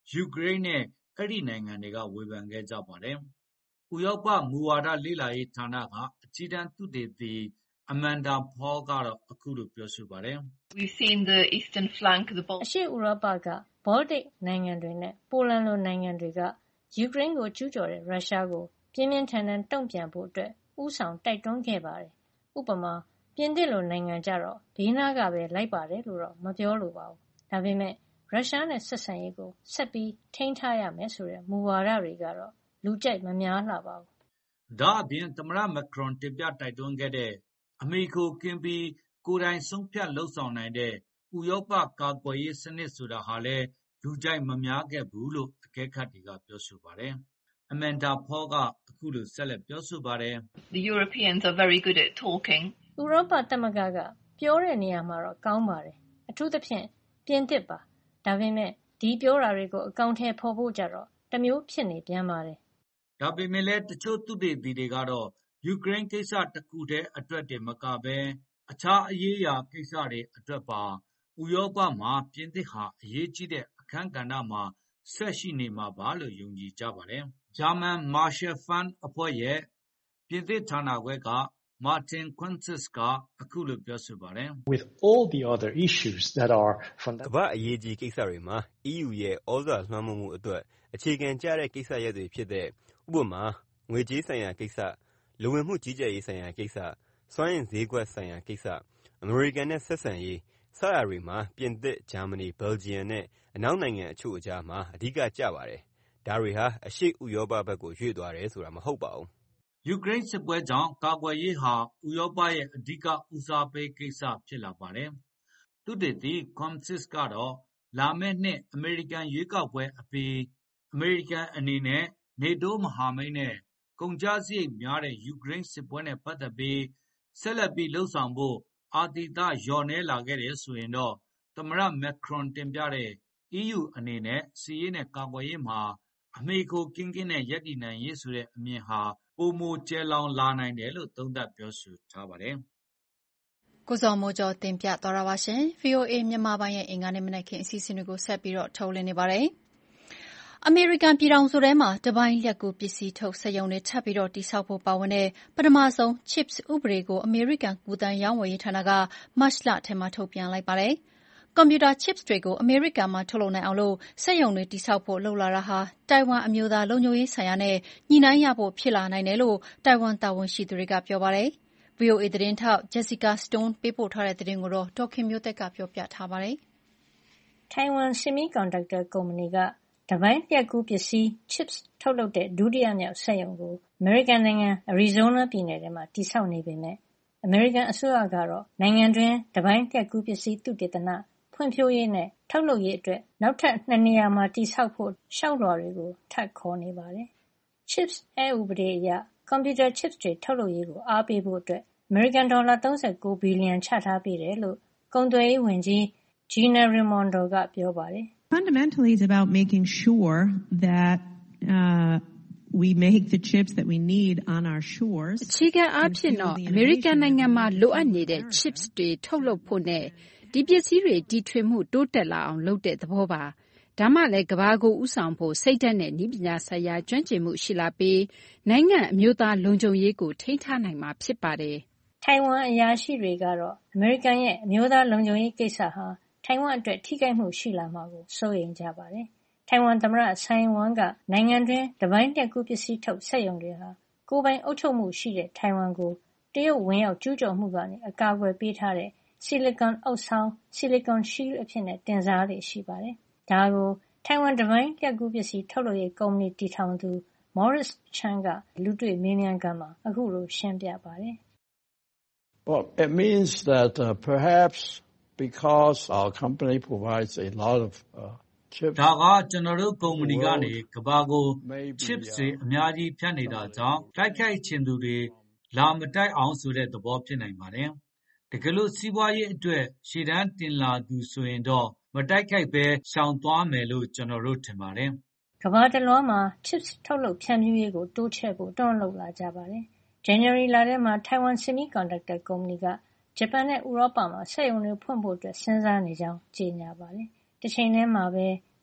ယူကရိန်းနဲ့အဲ့ဒီနိုင်ငံတွေကဝေဖန်ခဲ့ကြပါတယ်။ဥရောပမူဝါဒလေ့လာရေးဌာနကအကြီးတန်းသုတေသီ Amanda Paul ကတော့အခုလိုပြောဆိုပါတယ် We've seen the eastern flank of the Baltic အရှေ့ဥရောပက Baltic နိုင်ငံတွေနဲ့ပိုလန်လိုနိုင်ငံတွေကယူကရိန်းကိုကျူးကျော်တဲ့ရုရှားကိုပြင်းပြင်းထန်ထန်တုံ့ပြန်ဖို့အတွက်ဦးဆောင်တိုက်တွန်းခဲ့ပါတယ်။ဥပမာပြင်သစ်လိုနိုင်ငံကြတော့ဘေးနားကပဲလိုက်ပါတယ်လို့တော့မပြောလိုပါဘူး။ဒါပေမဲ့ရုရှားနဲ့ဆက်ဆံရေးကိုဆက်ပြီးထိန်းထားရမယ်ဆိုတဲ့မူဝါဒတွေကတော့လူကြိုက်မများလှပါဘူး။ဒါအပြင်သမ္မတမက်ခရွန်တင်ပြတိုက်တွန်းခဲ့တဲ့အမေရိကန်ကင်းပြီးကိုယ်တိုင်ဆုံးဖြတ်လှုပ်ဆောင်နိုင်တဲ့ဥရောပကာကွယ်ရေးစနစ်ဆိုတာဟာလည်းလူကြိုက်မများခဲ့ဘူးလို့အကဲခတ်တွေကပြောဆိုပါတယ်။ Amanda Paul ကအခုလိုဆက်လက်ပြောဆိုပါတယ် The Europeans are very good at talking. ဥရောပသမဂ္ဂကပြောတဲ့နေရာမှာတော့ကောင်းပါတယ်။အထူးသဖြင့်ပြင်သစ်ပါ။ဒါပေမဲ့ဒီပြောတာတွေကိုအကောင့်ထဲဖော်ဖို့ကြတော့တမျိုးဖြစ်နေပြန်ပါတယ်။ဒါပေမဲ့လည်းတချို့သုတေသီတွေကတော့ယူကရိန်းကိစ္စတစ်ခုတည်းအတွက်တည်းမကဘဲအခြားအရေးအရာကိစ္စတွေအတွက်ပါဥရောပမှာပြင်သစ်ဟာအရေးကြီးတဲ့အခန်းကဏ္ဍမှာဆက်ရှိနေမှာပါလို့ယုံကြည်ကြပါတယ်။ German Marshall Fund အဖွဲ့ရဲ့ပြင်သစ်ဌာနခွဲက Martin Quintus ကအခုလိုပြောဆိုပါတယ် With all the other issues that are ကမ္ဘာအရေးကြီးကိစ္စတွေမှာ E U ရဲ့ဩဇာလွှမ်းမိုးမှုအတွက်အခြေခံကျတဲ့ကိစ္စရပ်တွေဖြစ်တဲ့ဥပမာငွေကြေးဆိုင်ရာကိစ္စလူဝင်မှုကြီးကြပ်ရေးဆိုင်ရာကိစ္စစွမ်းအင်ဈေးကွက်ဆိုင်ရာကိစ္စအမေရိကန်နဲ့ဆက်ဆံရေးစတာတွေမှာပြင်သစ်ဂျာမနီဘယ်လ်ဂျီယံနဲ့အနောက်နိုင်ငံအချို့အကြားမှာအဓိကကျပါတယ်ဒါတွေဟာအရှေ့ဥရောပဘက်ကိုရွေ့သွားတယ်ဆိုတာမဟုတ်ပါဘူးယူကရိန်းစစ်ပွဲကြောင့်ကာကွယ်ရေးဟာဥရောပရဲ့အဓိကဦးစားပေးကိစ္စဖြစ်လာပါတယ်။သုတေသီ Quintus ကတော့လာမယ့်နှစ်အမေရိကန်ရွေးကောက်ပွဲအပြီးအမေရိကန်အနေနဲ့ NATO မဟာမိတ်နဲ့ကုန်ကျစရိတ်များတဲ့ယူကရိန်းစစ်ပွဲနဲ့ပတ်သက်ပြီးဆက်လက်ပြီးလှုပ်ဆောင်ဖို့အာတိတလျော့နည်းလာခဲ့တယ်ဆိုရင်တော့သမ္မတမက်ခရွန်တင်ပြတဲ့ E U အနေနဲ့စစ်ရေးနဲ့ကာကွယ်ရေးမှာအမေကိုကင်းကင်းနဲ့ရပ်တည်နိုင်ရေးဆိုတဲ့အမြင်ဟာပိုမိုကျယ်လောင်လာနိုင်တယ်လို့သုံးသပ်ပြောဆိုထားပါတယ်။ကိုဇော်မိုးကျော်တင်ပြသွားတာပါရှင်။ V O A မြန်မာပိုင်းရဲ့အင်္ဂါနေ့မနက်ခင်းအစီအစဉ်တွေကိုဆက်ပြီးတော့ထုတ်လွှင့်နေပါတယ်။အမေရိကန်ပြည်ထောင်စုထဲမှာတပိုင်းလျှပ်ကူးပစ္စည်းထုတ်စက်ရုံတွေထပ်ပြီးတော့တည်ဆောက်ဖို့ပါဝင်တဲ့ပထမဆုံး Chips ဥပဒေကိုအမေရိကန်ကူးသန်းရောင်းဝယ်ရေးဌာနကမတ်လထဲမှာထုတ်ပြန်လိုက်ပါတယ်။ကွန်ပျူတာ chips တွေကိုအမေရိကန်မှာထုတ်လုပ်နိုင်အောင်လို့စက်ရုံတွေတည်ဆောက်ဖို့လှုပ်လာတာဟာတိုင်ဝမ်အမျိုးသားလုံခြုံရေးဆိုင်ရာနဲ့ညှိနှိုင်းရဖို့ဖြစ်လာနိုင်တယ်လို့တိုင်ဝမ်တာဝန်ရှိသူတွေကပြောပါတယ်။ V O A သတင်းထောက် Jessica Stone ပေးပို့ထားတဲ့သတင်းကိုတော့ဒေါ်ခင်မျိုးသက်ကပြောပြထားပါတယ်။ Taiwan Semiconductor ကုမ္ပဏီကတပိုင်းလျှပ်ကူးပစ္စည်း chips ထုတ်လုပ်တဲ့ဒုတိယမြောက်စက်ရုံကိုအမေရိကန်နိုင်ငံအရီဇိုးနားပြည်နယ်ထဲမှာတည်ဆောက်နေပေမဲ့အမေရိကန်အစိုးရကတော့နိုင်ငံတွင်းတပိုင်းလျှပ်ကူးပစ္စည်းသုတေသနဖွံ့ဖြိုးရေးနဲ့ထုတ်လုပ်ရေးအတွက်နောက်ထပ်နှစ်နေရာမှာတည်ဆောက်ဖို့လျှောက်လွှာတွေကိုထပ်ခေါ်နေပါတယ်။ Chips အက်ဥပဒေအရကွန်ပျူတာ chips တွေထုတ်လုပ်ရေးကိုအားပေးဖို့အတွက်အမေရိကန်ဒေါ်လာ၃၉ဘီလီယံချထားပေးတယ်လို့ကုန်သွယ်ရေးဝန်ကြီး Gina Raimondo ကပြောပါတယ်။ Fundamentally, it's about making sure that uh, we make the chips that we need on our shores. အခြေခံအားဖြင့်တော့အမေရိကန်နိုင်ငံမှာလိုအပ်နေတဲ့ chips တွေထုတ်လုပ်ဖို့နဲ့ဒီပစ္စည်းတွေတီထွင်မှုတိုးတက်လာအောင်လုပ်တဲ့သဘောပါ။ဒါမှလည်းကမ္ဘာကိုဦးဆောင်ဖို့စိတ်ဓာတ်နဲ့နည်းပညာဆိုင်ရာကျွမ်းကျင်မှုရှိလာပြီးနိုင်ငံအမျိုးသားလုံခြုံရေးကိုထိန်းထားနိုင်မှာဖြစ်ပါတယ်။ထိုင်ဝမ်အရာရှိတွေကတော့အမေရိကန်ရဲ့အမျိုးသားလုံခြုံရေးကိစ္စဟာထိုင်ဝမ်အတွက်ထိခိုက်မှုရှိလာမှာကိုစိုးရိမ်ကြပါတယ်။ထိုင်ဝမ်သမ္မတဆိုင်ဝမ်ကနိုင်ငံတွင်းတပိုင်းလျှပ်ကူးပစ္စည်းထုတ်စက်ရုံတွေဟာကိုယ်ပိုင်အုပ်ချုပ်မှုရှိတဲ့ထိုင်ဝမ်ကိုတရုတ်ဝင်ရောက်ကျူးကျော်မှုကနေအကာအကွယ်ပေးထားတဲ့Silicon အုတ်ဆောင်း Silicon Shield အဖြစ်နဲ့တင်စားလေ့ရှိပါတယ်။ဒါကိုထိုင်ဝမ်တပိုင်းလျှပ်ကူးပစ္စည်းထုတ်လုပ်ရေးကုမ္ပဏီတည်ထောင်သူ Morris Chan ကလူတွေ့မေးမြန်းခန်းမှာအခုလိုရှင်းပြပါတယ်။ Well, it means that uh, perhaps because our company provides a lot of uh, chips. ဒါကကျွန်တော်တို့ကုမ္ပဏီကနေကမ္ဘာကို chips တွေအများကြီးဖြန့်နေတာကြောင့်တိုက်ခိုက်ချင်သူတွေလာမတိုက်အောင်ဆိုတဲ့သဘောဖြစ်နိုင်ပါတယ်။တကယ်လို့စီးပွားရေးအတွက်ရှေ့တန်းတင်လာသူဆိုရင်တော့မတိုက်ခိုက်ပဲရှောင်သွားမယ်လို့ကျွန်တော်တို့ထင်ပါတယ်။ကမ္ဘာတလွှားမှာ chips ထုတ်လုပ်ဖြန့်ဖြူးရေးကိုတိုးချဲ့ဖို့တွန်းလုပ်လာကြပါတယ်။ January လထဲမှာ Taiwan Semiconductor ကုမ္ပဏီကဂျပန်နဲ့ဥရောပမှာစက်ရုံတွေဖွင့်ဖို့အတွက်စဉ်းစားနေကြောင်းကြေညာပါတယ်။တချိန်တည်းမှာပဲ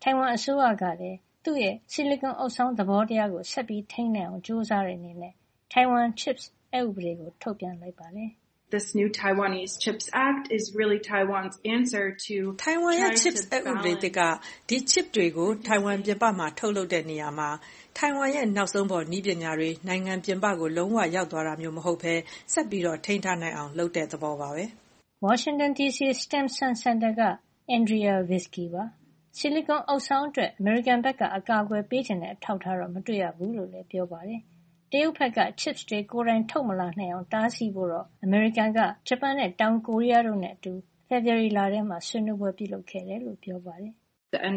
ထိုင်ဝမ်အစိုးရကလည်းသူ့ရဲ့ဆီလီကွန်အုပ်ဆောင်သဘောတရားကိုဆက်ပြီးထိန်းနိုင်အောင်ကြိုးစားတဲ့အနေနဲ့ Taiwan Chips အက်ဥပဒေကိုထုတ်ပြန်လိုက်ပါတယ်။ This new Taiwanese Chips Act is really Taiwan's answer to Taiwan ရဲ့ Chips အက်ဥပဒေကဒီ chip တွေကိုထိုင်ဝမ်ပြင်ပမှာထုတ်လုပ်တဲ့နေရာမှာထိုင်ဝမ်ရဲ့နောက်ဆုံးပေါ်နည်းပညာတွေနိုင်ငံပြင်ပကိုလုံးဝရောက်သွားတာမျိုးမဟုတ်ဘဲဆက်ပြီးတော့ထိန်းထားနိုင်အောင်လုပ်တဲ့သဘောပါပဲ။ Washington ဒီ စီ Stimson Center က Andrea Visky ပါ။ Silicon အုပ်ဆောင်အတွက် American ဘက်ကအကာအကွယ်ပေးချင်တဲ့အထောက်ထားတော့မတွေ့ရဘူးလို့လည်းပြောပါတယ်။တရုတ်ဘက်က chips တွေကိုယ်တိုင်ထုတ်မလာနိုင်အောင်တားဆီးဖို့တော့ American ကဂျပန်နဲ့တောင်ကိုရီးယားတို့နဲ့အတူ February လထဲမှာဆွေးနွေးပွဲပြုလုပ်ခဲ့တယ်လို့ပြောပါတယ်။ The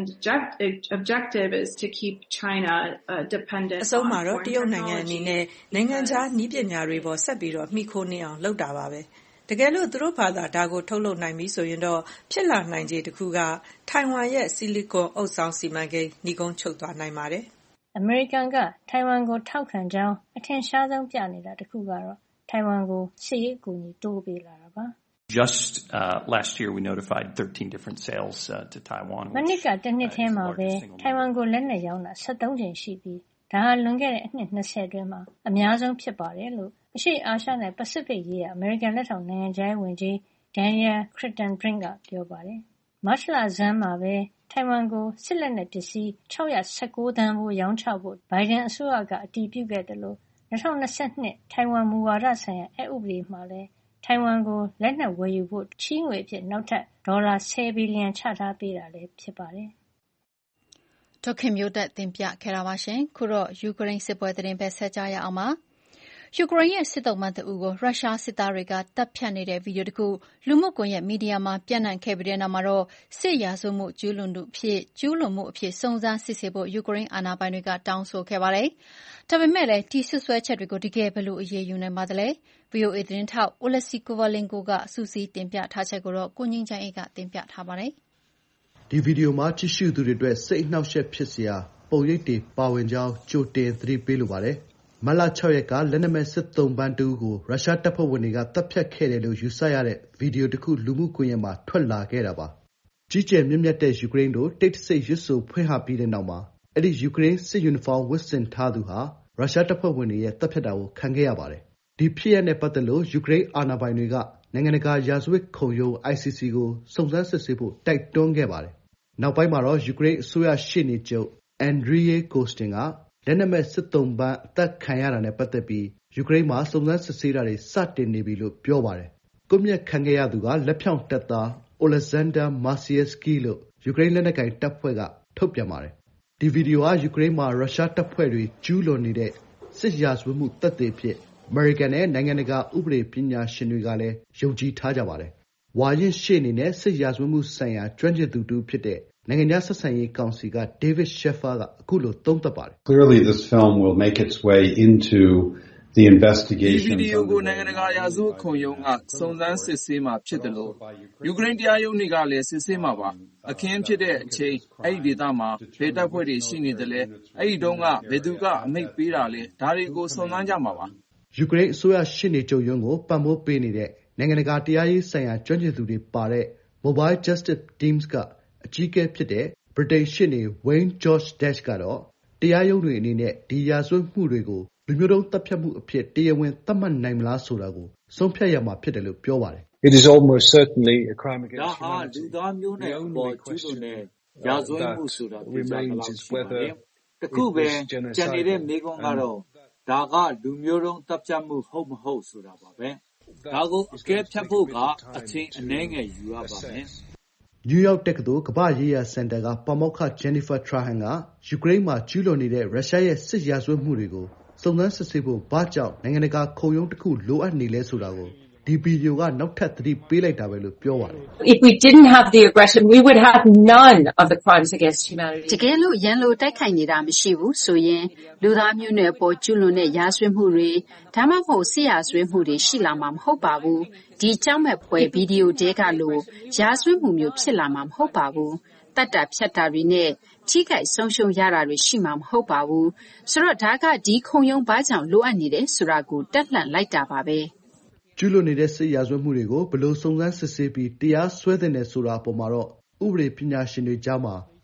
objective is to keep China uh, dependent အဆုံးမှာတော့တရုတ်နိုင်ငံအနေနဲ့နိုင်ငံခြားနည်းပညာတွေပေါ်ဆက်ပြီးတော့မှီခိုနေအောင်လုပ်တာပါပဲတကယ်လို့သူတို့ဘာသာဒါကိုထုတ်လုပ်နိုင်ပြီဆိုရင်တော့ဖြစ်လာနိုင်ခြေတစ်ခုကထိုင်ဝမ်ရဲ့ဆီလီကွန်အုပ်ဆောင်စီမံကိန်းနှီးကုန်းချုပ်သွားနိုင်ပါတယ်။ American ကထိုင်ဝမ်ကိုထောက်ခံကြောင်းအထင်ရှားဆုံးပြနေတာတစ်ခုကတော့ထိုင်ဝမ်ကိုစစ်ရေးအကူအညီတိုးပေးလာတာပါ။ Just uh, last year, we notified thirteen different sales uh, to Taiwan. မနှစ်ကတနှစ်ထဲမှာပဲထိုင်ဝမ်ကိုလက်နက်ရောင်းတာone sevenကြိမ်ရှိပြီးဒါဟာလွန်ခဲ့တဲ့အနှစ်twentyအတွင်းမှာအများဆုံးဖြစ်ပါတယ်လို့အရှေ့အာရှနဲ့ပစိဖိတ်ရေးရာအမေရိကန်လက်ထောက်နိုင်ငံခြားရေးဝန်ကြီး Daniel Kritenbrink ကပြောပါတယ်။မတ်လဆန်းမှာပဲထိုင်ဝမ်ကိုစစ်လက်နက်ပစ္စည်းsix hundred nineteenသန်းဖိုးရောင်းချဖို့ဘိုင်ဒန်အစိုးရကအတည်ပြုခဲ့တယ်လို့twenty twenty-twoထိုင်ဝမ်မူဝါဒဆိုင်ရာအက်ဥပဒေမှာလည်းထိုင်ဝမ်ကိုလက်နက်ဝယ်ယူဖို့ချေးငွေအဖြစ်နောက်ထပ်ဒေါ်လာtenဘီလီယံချထားပေးတာလည်းဖြစ်ပါတယ်။ဒေါခင်မျိုးသက်တင်ပြခဲ့တာပါရှင်။ခုတော့ယူကရိန်းစစ်ပွဲသတင်းပဲဆက်ကြရအောင်ပါ။ယူကရိန်းရဲ့စစ်သုံ့ပန်းတဦးကိုရုရှားစစ်သားတွေကတပ်ဖြတ်နေတဲ့ဗီဒီယိုတစ်ခုလူမှုကွန်ရက်မီဒီယာမှာပြန့်နှံ့ခဲ့ပြီးတဲ့နောက်မှာတော့စစ်ရာဇဝတ်မှုကျူးလွန်သူအဖြစ်ကျူးလွန်မှုအဖြစ်စုံစမ်းစစ်ဆေးဖို့ယူကရိန်းအာဏာပိုင်တွေကတောင်းဆိုခဲ့ပါတယ်။ဒါပေမဲ့လည်းဒီဆွဆွဲချက်တွေကိုတကယ်ဘယ်လိုအရေးယူနိုင်ပါသလဲ။ ဗွီအိုအေသတင်းထောက် Oleksiy Kovalenko ကစူးစီးတင်ပြထားချက်ကိုတော့ကိုငြိမ်းချမ်းအေးကတင်ပြထားပါတယ်။ဒီဗီဒီယိုမှာကြည့်ရှုသူတွေအတွက်စိတ်အနှောက်အယှက်ဖြစ်စရာပုံရိပ်တွေပါဝင်ကြောင်းကြိုတင်သတိပေးလိုပါတယ်။မတ်လsixရက်ကလက်နက်မဲ့စစ်သုံ့ပန်းတဦးကိုရုရှားတပ်ဖွဲ့ဝင်တွေကတပ်ဖြတ်ခဲ့တယ်လို့ယူဆရတဲ့ဗီဒီယိုတစ်ခုလူမှုကွန်ရက်မှာထွက်လာခဲ့တာပါ။ကြီးကျယ်မြင့်မြတ်တဲ့ယူကရိန်းတို့တိတ်တဆိတ်ရွတ်ဆိုဖွင့်ဟပြီးတဲ့နောက်မှာအဲ့ဒီယူကရိန်းစစ်ယူနီဖောင်းဝတ်ဆင်ထားသူဟာရုရှားတပ်ဖွဲ့ဝင်တွေရဲ့တပ်ဖြတ်တာကိုခံခဲ့ရပါတယ်။ဒီဖြစ်ရပ်နဲ့ပတ်သက်လို့ယူကရိန်းအာဏာပိုင်တွေကနိုင်ငံတကာရာဇဝတ်ခုံရုံး I C C ကိုစုံစမ်းစစ်ဆေးဖို့တိုက်တွန်းခဲ့ပါတယ်။နောက်ပိုင်းမှာတော့ယူကရိန်းအစိုးရရှေ့နေချုပ် Andriy Kostin ကလက်နက်မဲ့စစ်သုံ့ပန်းအသက်ခံရတာနဲ့ပတ်သက်ပြီးယူကရိန်းမှာစုံစမ်းစစ်ဆေးတာတွေစတင်နေပြီလို့ပြောပါတယ်။ကွပ်မျက်ခံခဲ့ရသူကလက်ဖြောင့်တပ်သား Oleksandr Maciejewski လို့ယူကရိန်းလက်နက်ကိုင်တပ်ဖွဲ့ကထုတ်ပြန်ပါတယ်။ဒီဗီဒီယိုဟာယူကရိန်းမှာရုရှားတပ်ဖွဲ့တွေကျူးလွန်နေတဲ့စစ်ရာဇဝတ်မှုသက်သေအဖြစ်အမေရိကန်နဲ့နိုင်ငံတကာဥပဒေပညာရှင်တွေကလည်းယုံကြည်ထားကြပါတယ်။ဝါရင့်ရှေ့နေနဲ့စစ်ရာဇဝတ်မှုဆိုင်ရာကျွမ်းကျင်သူတစ်ဦးဖြစ်တဲ့နိုင်ငံခြားဆက်ဆံရေးကောင်စီက David Sheffer ကအခုလိုသုံးသပ်ပါတယ်။ Clearly this film will make its way into the investigation. ဒီဗီဒီယိုကိုနိုင်ငံတကာရာဇဝတ်ခုံရုံးကစုံစမ်းစစ်ဆေးမှာဖြစ်တယ်လို့ယူကရိန်းတရားရုံးတွေကလည်းစစ်ဆေးမှာပါ။အခင်းဖြစ်တဲ့အချိန်အဲ့ဒီဒေသမှာဘယ်တပ်ဖွဲ့တွေရှိနေတယ်လဲအဲ့ဒီတုန်းကဘယ်သူကအမိန့်ပေးတာလဲဒါတွေကိုစုံစမ်းကြမှာပါ။ယူကရိန်းအစိုးရရှေ့နေချုပ်ရုံးကိုပံ့ပိုးပေးနေတဲ့နိုင်ငံတကာတရားရေးဆိုင်ရာကျွမ်းကျင်သူတွေပါတဲ့ Mobile Justice Teams ကအကြီးအကဲဖြစ်တဲ့ဗြိတိန်ရှေ့နေ Wayne George Dash ကတော့တရားရုံးတွေအနေနဲ့ဒီရာဇဝတ်မှုတွေကိုလူမျိုးတုံးသတ်ဖြတ်မှုအဖြစ်တရားဝင်သတ်မှတ်နိုင်မလားဆိုတာကိုဆုံးဖြတ်ရမှာဖြစ်တယ်လို့ပြောပါတယ်။ It is almost certainly a crime against humanity. ဒါဟာလူသားမျိုးနွယ်အပေါ်ကျူးလွန်တဲ့ရာဇဝတ်မှုဆိုတာသိကြသလောက်ရှိပါတယ်။တခုပဲကျန်နေတဲ့မေးခွန်းကတော့ဒါကလူမျိုးတုံးသတ်ဖြတ်မှုဟုတ်မဟုတ်ဆိုတာပါပဲ။ဒါကိုအကဲဖြတ်ဖို့ကအချိန်အနည်းငယ်ယူရပါမယ်။နယူးယောက်တက္ကသိုလ်ကမ္ဘာ့ရေးရာစင်တာကပါမောက္ခ Jennifer Trahan ကယူကရိန်းမှာကျူးလွန်နေတဲ့ရုရှားရဲ့စစ်ရာဇဝတ်မှုတွေကိုစုံစမ်းစစ်ဆေးဖို့ဘာကြောင့်နိုင်ငံတကာခုံရုံးတစ်ခုလိုအပ်နေလဲဆိုတာကိုဒီဗီဒီယိုကနောက်ထပ်သတိပေးလိုက်တာပဲလို့ပြောပါတယ်။ If we didn't have the aggression, we would have none of the crimes against humanity. တကယ်လို့ရန်လိုတိုက်ခိုက်နေတာမရှိဘူးဆိုရင်လူသားမျိုးနွယ်ပေါ်ကျူးလွန်တဲ့ရာဇဝတ်မှုတွေဒါမှမဟုတ်စစ်ရာဇဝတ်မှုတွေရှိလာမှာမဟုတ်ပါဘူး။ဒီကြောင့်မဲ့ဖွယ်ဗီဒီယိုတဲကလို့ရာဇဝတ်မှုမျိုးဖြစ်လာမှာမဟုတ်ပါဘူး။တတ်တာဖြတ်တာတွေနဲ့ထိခိုက်ဆုံးရှုံးရတာတွေရှိမှာမဟုတ်ပါဘူး။ဆိုတော့ဒါကဒီခုံရုံးဘာကြောင့်လိုအပ်နေတယ်ဆိုတာကိုတက်လှန့်လိုက်တာပါပဲ။ကျူးလွန်နေတဲ့စစ်ရာဇဝတ်မှုတွေကိုဘယ်လိုစုံစမ်းစစ်ဆေးပြီးတရားစွဲသင့်တယ်ဆိုတာအပေါ်မှာတော့ဥပဒေပညာရှင်တွေကြားမှာ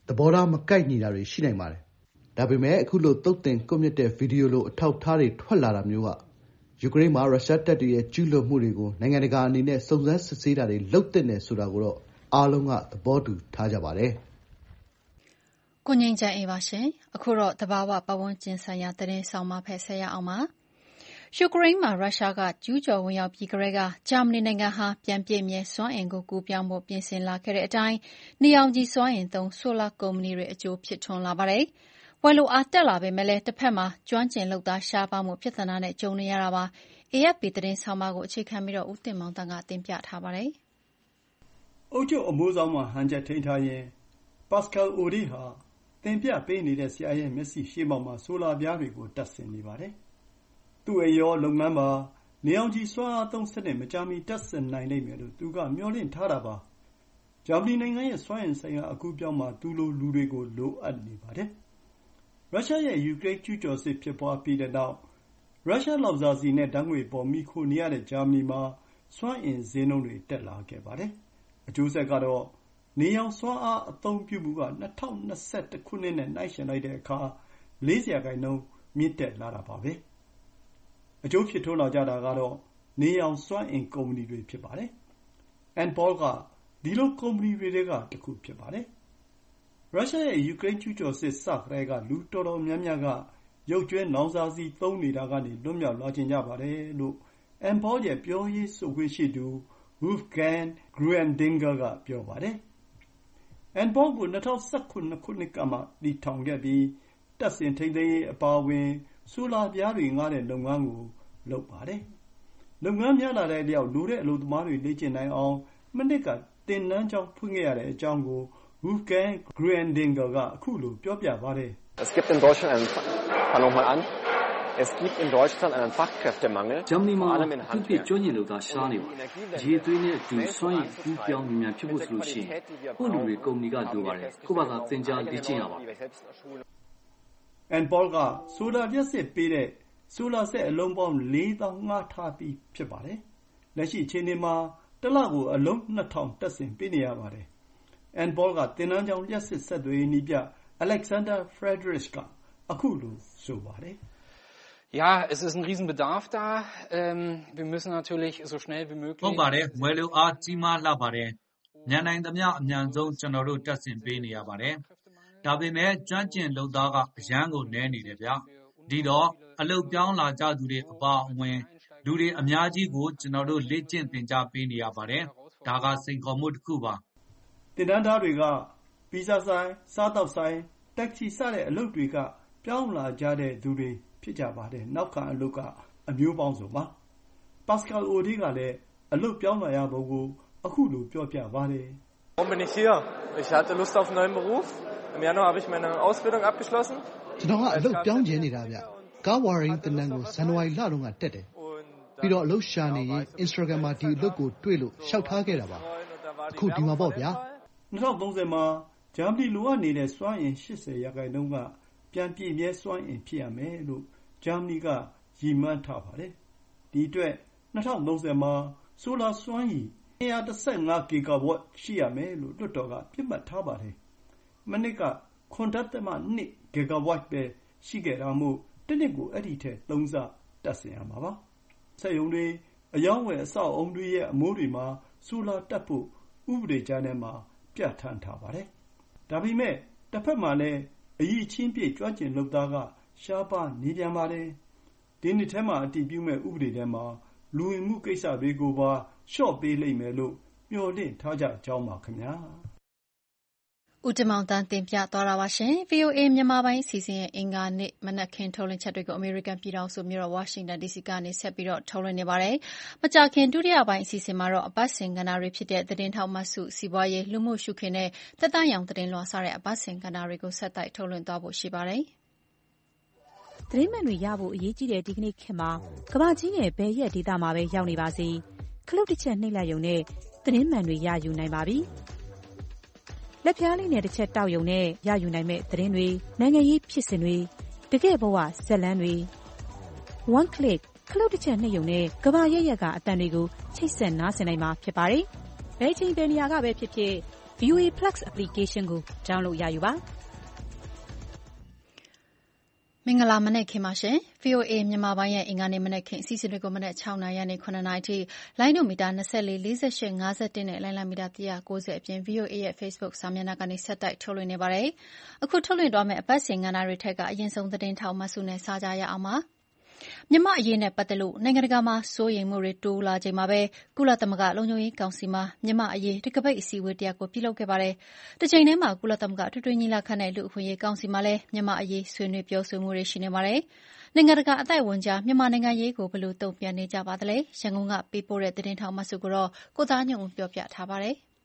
သဘောထားမကိုက်ညီတာတွေရှိနိုင်ပါတယ်။ဒါပေမဲ့အခုလိုသုတ်သင်ကွပ်မျက်တဲ့ဗီဒီယိုလိုအထောက်အထားတွေထွက်လာတာမျိုးကယူကရိန်းမှာရုရှားတပ်တွေရဲ့ကျူးလွန်မှုတွေကိုနိုင်ငံတကာအနေနဲ့စုံစမ်းစစ်ဆေးတာတွေလုပ်သင့်တယ်ဆိုတာကိုတော့အားလုံးကသဘောတူထားကြပါတယ်။ကိုငြိမ်းချမ်းအေးပါရှင်။အခုတော့သဘာဝပတ်ဝန်းကျင်ဆိုင်ရာသတင်းဆောင်မဖက်ဆက်ရအောင်ပါ။ယူကရိန်းမှာရုရှားကကျူးကျော်ဝင်ရောက်ပြီးကတည်းကဂျာမနီနိုင်ငံဟာပြန်ပြည့်မြဲစွမ်းအင်ကိုကူးပြောင်းဖို့ပြင်ဆင်လာခဲ့တဲ့အတိုင်းနေရောင်ခြည်စွမ်းအင်သုံးဆိုလာကုမ္ပဏီတွေအကျိုးဖြစ်ထွန်းလာပါတယ်။ဝယ်လိုအားတက်လာပေမဲ့လည်းတစ်ဖက်မှာကျွမ်းကျင်လုပ်သားရှားပါးမှုပြဿနာနဲ့ကြုံနေရတာပါ။ A F P သတင်းဆောင်းပါးကိုအခြေခံပြီးဦးတင်မောင်သန်းကတင်ပြထားပါတယ်။အုပ်ချုပ်အမိုးဆောင်မှာဟန်ချက်ထိန်းထားရင်ပါစကယ်အိုဒီဟာတင်ပြပေးနေတဲ့ဆရာရဲ့မျက်စိရှေ့မှောက်မှာဆိုလာပြားတွေကိုတပ်ဆင်နေပါတယ်။သူ့ရဲ့ရောလုပ်ငန်းမှာနေအောင်ကြီးစွမ်းအားသုံးစနစ်မကြာမီတပ်ဆင်နိုင်လိမ့်မယ်လို့သူကမျှော်လင့်ထားတာပါ။ဂျာမနီနိုင်ငံရဲ့စွမ်းအင်ဆိုင်ရာအကူးအပြောင်းမှာသူလိုလူတွေကိုလိုအပ်နေပါတယ်။ရုရှားရဲ့ယူကရိန်းကျူးကျော်စစ်ဖြစ်ပွားပြီးတဲ့နောက်ရုရှားလောင်စာဆီနဲ့ဓာတ်ငွေ့အပေါ်မှီခိုနေရတဲ့ဂျာမနီမှာစွမ်းအင်ဈေးနှုန်းတွေတက်လာခဲ့ပါတယ်။အကျိုးဆက်ကတော့နေရောင်စွမ်းအားအသုံးပြုမှုက၂၀၂၁ခုနှစ်နဲ့နှိုင်းယှဉ်လိုက်တဲ့အခါ၄၀ရာခိုင်နှုန်းမြင့်တက်လာတာပါပဲ။အကျိုးဖြစ်ထွန်းလာကြတာကတော့နေရောင်စွမ်းအင်ကုမ္ပဏီတွေဖြစ်ပါတယ်။ Enpol ကဒီလိုကုမ္ပဏီတွေထဲကတစ်ခုဖြစ်ပါတယ်။ရုရှားရဲ့ယူကရိန်းကျူးကျော်စစ်စကတည်းကလူတော်တော်များများကရုပ်ကြွင်းလောင်စာဆီသုံးနေတာကနေလွတ်မြောက်လာချင်ကြပါတယ်လို့ Enpol ရဲ့ပြောရေးဆိုခွင့်ရှိသူ Wolfgang Gruendinger ကပြောပါတယ်။ Enpol ကို၂၀၁၇ခုနှစ်ကမှတည်ထောင်ခဲ့ပြီးတပ်ဆင်ထိန်းသိမ်းရေးအပါအဝင်ဆိုလာပြားတွေငှားတဲ့လုပ်ငန်းကိုလုပ်ပါတယ်။လုပ်ငန်းများလာတဲ့အလျောက်လိုတဲ့အလုပ်သမားတွေလေ့ကျင့်နိုင်အောင်မနှစ်ကသင်တန်းကျောင်းဖွင့်ခဲ့ရတဲ့အကြောင်းကို Wolfgang Gruendinger ကအခုလိုပြောပြပါတယ်။ Es gibt in Deutschland einen fang noch mal an. Es gibt in Deutschland einen Fachkräftemangel. ဂျာမနီမှာသူပြကျွမ်းကျင်လုပ်သားရှားနေပါတယ်။ရေသွေးနဲ့အတူစွမ်းရည်ကူးပြောင်းမြန်ဖြစ်ဖို့ဆိုလို့ရှိရင်ကိုလူတွေကုမ္ပဏီကလိုပါတယ်။ကိုယ့်ဘာသာသင်ကြားလေ့ကျင့်ရပါမယ်။ Enpol ကဆိုလာလျှပ်စစ်ပေးတဲ့ဆိုလာစက်အလုံးပေါင်းလေးသောင်းငှားထားပြီးဖြစ်ပါတယ်။လက်ရှိအခြေအနေမှာတစ်လကိုအလုံးနှစ်ထောင်တပ်ဆင်ပေးနေရပါတယ်။ Enpol ကသင်တန်းကျောင်းလျှပ်စစ်ဆက်သွယ်ရေးနည်းပြ Alexander Friedrich ကအခုလိုဆိုပါတယ်။ Ja, es ist ein Riesenbedarf da. Ähm, wir müssen natürlich so schnell wie möglich. ဟုတ်ပါတယ်။ဝယ်လိုအားကြီးမားလှပါတယ်။မြန်နိုင်သမျှအမြန်ဆုံးကျွန်တော်တို့တပ်ဆင်ပေးနေရပါတယ်။ဒါပေမဲ့ကျွမ်းကျင်လုပ်သားကအရမ်းကိုနည်းနေတယ်ဗျ။ဒီတော့အလုပ်ပြောင်းလာကြသူတွေအပါအဝင်လူတွေအများကြီးကိုကျွန်တော်တို့လေ့ကျင့်သင်ကြားပေးနေရပါတယ်။ဒါကစိန်ခေါ်မှုတစ်ခုပါ။သင်တန်းသားတွေကပီဇာဆိုင်၊စားသောက်ဆိုင်၊တက္ကစီစတဲ့အလုပ်တွေကပြောင်းလာကြတဲ့သူတွေဖြစ်ကြပါတယ်။နောက်ခံအလုပ်ကအမျိုးပေါင်းစုံပါ။ Pascal Audi ကလည်းအလုပ်ပြောင်းလာရပုံကိုအခုလိုပြောပြပါတယ်။ Warum bin ich hier? Ich hatte Lust auf einen neuen Beruf. Im Januar habe ich meine Ausbildung abgeschlossen. ကျွန်တော်ကအလုပ်ပြောင်းချင်နေတာဗျ။ကားဝါရင်းသင်တန်းကိုဇန်နဝါရီလတုန်းကတက်တယ်။ပြီးတော့အလုပ်ရှာနေရင် Instagram မှာဒီအလုပ်ကိုတွေ့လို့လျှောက်ထားခဲ့တာပါ။အခုဒီမှာပေါ့ဗျာ။၂၀၃၀မှာဂျာမနီလိုအပ်နေတဲ့စွမ်းအင်၈၀ရာခိုင်နှုန်းကပြန်ပြည့်မြဲစွမ်းအင်ဖြစ်ရမယ်လို့ဂျာမနီကရည်မှန်းထားပါတယ်။ဒီအတွက်၂၀၃၀မှာဆိုလာစွမ်းရည်၂၁၅ဂီဂါဝပ်ရှိရမယ်လို့လွှတ်တော်ကပြစ်မှတ်ထားပါတယ်။မနှစ်က၇.၂ဂီဂါဝပ်ပဲရှိခဲ့တာမို့တစ်နှစ်ကိုအဲ့ဒီထက်သုံးဆတပ်ဆင်ရမှာပါ။စက်ရုံတွေအယောင်းဝယ်အဆောက်အအုံတွေရဲ့အမိုးတွေမှာဆိုလာတပ်ဖို့ဥပဒေကြမ်းထဲမှာပြဋ္ဌာန်းထားပါတယ်။ဒါပေမဲ့တစ်ဖက်မှာလည်းအရည်အချင်းပြည့်ကျွမ်းကျင်လုပ်သားကရှားပါးနေပြန်ပါတယ်။ဒီနှစ်ထဲမှာအတည်ပြုမဲ့ဥပဒေထဲမှာလူဝင်မှုကိစ္စတွေကိုပါလျှော့ပေးလိမ့်မယ်လို့မျှော်လင့်ထားကြကြောင်းပါခင်ဗျာ။ဦးတင်မောင်သန်းတင်ပြသွားတာပါရှင်။ V O A မြန်မာပိုင်းအစီအစဉ်ရဲ့အင်္ဂါနေ့မနက်ခင်းထုတ်လွှင့်ချက်တွေကိုအမေရိကန်ပြည်ထောင်စုမြို့တော်ဝါရှင်တန်ဒီစီကနေဆက်ပြီးထုတ်လွှင့်နေပါတယ်။မကြာခင်ဒုတိယပိုင်းအစီအစဉ်မှာတော့အပတ်စဉ်ကဏ္ဍတွေဖြစ်တဲ့သတင်းထောက်မစုစီးပွားရေးလူမှုရှုခင်းနဲ့သက်တမ်းရောင်သတင်းလွှာစတဲ့အပတ်စဉ်ကဏ္ဍတွေကိုဆက်တိုက်ထုတ်လွှင့်သွားဖို့ရှိပါတယ်။သတင်းမှန်တွေရဖို့အရေးကြီးတဲ့ဒီကနေ့ခေတ်မှာကမ္ဘာကြီးရဲ့ဘယ်ရက်ဒေသမှာပဲရောက်နေပါစေခလုတ်တစ်ချက်နှိပ်လိုက်ရုံနဲ့သတင်းမှန်တွေရယူနိုင်ပါပြီ။လက်ဖျားလေးနဲ့တစ်ချက်တောက်ယုံနဲ့ရယူနိုင်မဲ့သတင်းတွေနိုင်ငံရေးဖြစ်စဉ်တွေတကယ့်ဘဝဇက်လန်းတွေ one click ခလုတ်တစ်ချက်နှိပ်ယုံနဲ့ကမ္ဘာရဲ့ရက်ကအတန်တွေကိုချိတ်ဆက်နားဆင်နိုင်မှာဖြစ်ပါတယ်။ဘယ်ချိန်ဘယ်နေရာကပဲဖြစ်ဖြစ်ဗွီအိုအေ Plus application ကို download ရယူပါမင်္ဂလာမနက်ခင်းပါရှင် ဗွီအိုအေမြန်မာပိုင်းရဲ့အင်္ဂါနေ့မနက်ခင်းအစီအစဉ်တွေကိုမနက်၆နာရီနဲ့၇နာရီထိလိုင်းဒိုမီတာ၂၄ ၄၈ ၅၁နဲ့လိုင်းလံမီတာ၁၉၀အပြင် ဗွီအိုအေရဲ့ Facebook စာမျက်နှာကနေဆက်တိုက်ထုတ်လွှင့်နေပါတယ်။အခုထုတ်လွှင့်သွားမယ့်အပတ်စဉ်ကဏ္ဍတွေထက်ကအရင်ဆုံးသတင်းထောက်မဆုနဲ့စားကြရအောင်ပါ။မြန်မာ့အရေးနဲ့ပတ်သက်လို့နိုင်ငံတကာမှာစိုးရိမ်မှုတွေတိုးလာချိန်မှာပဲကုလသမဂ္ဂလုံခြုံရေးကောင်စီမှာမြန်မာ့အရေးတံခါးပိတ်အစည်းအဝေးတစ်ရပ်ကိုပြုလုပ်ခဲ့ပါတယ်။တစ်ချိန်တည်းမှာကုလသမဂ္ဂအထွေထွေညီလာခံနဲ့လူ့အခွင့်အရေးကောင်စီမှာလည်းမြန်မာ့အရေးဆွေးနွေးပြောဆိုမှုတွေရှိနေပါတယ်။နိုင်ငံတကာအသိုက်အဝန်းကြားမြန်မာနိုင်ငံရေးကိုဘယ်လိုတုံ့ပြန်နေကြပါသလဲ။ရန်ကုန်ကပေးပို့တဲ့သတင်းထောက်မဆုကိုတော့ကိုသားညွန့်ဦးပြောပြထားပါတယ်။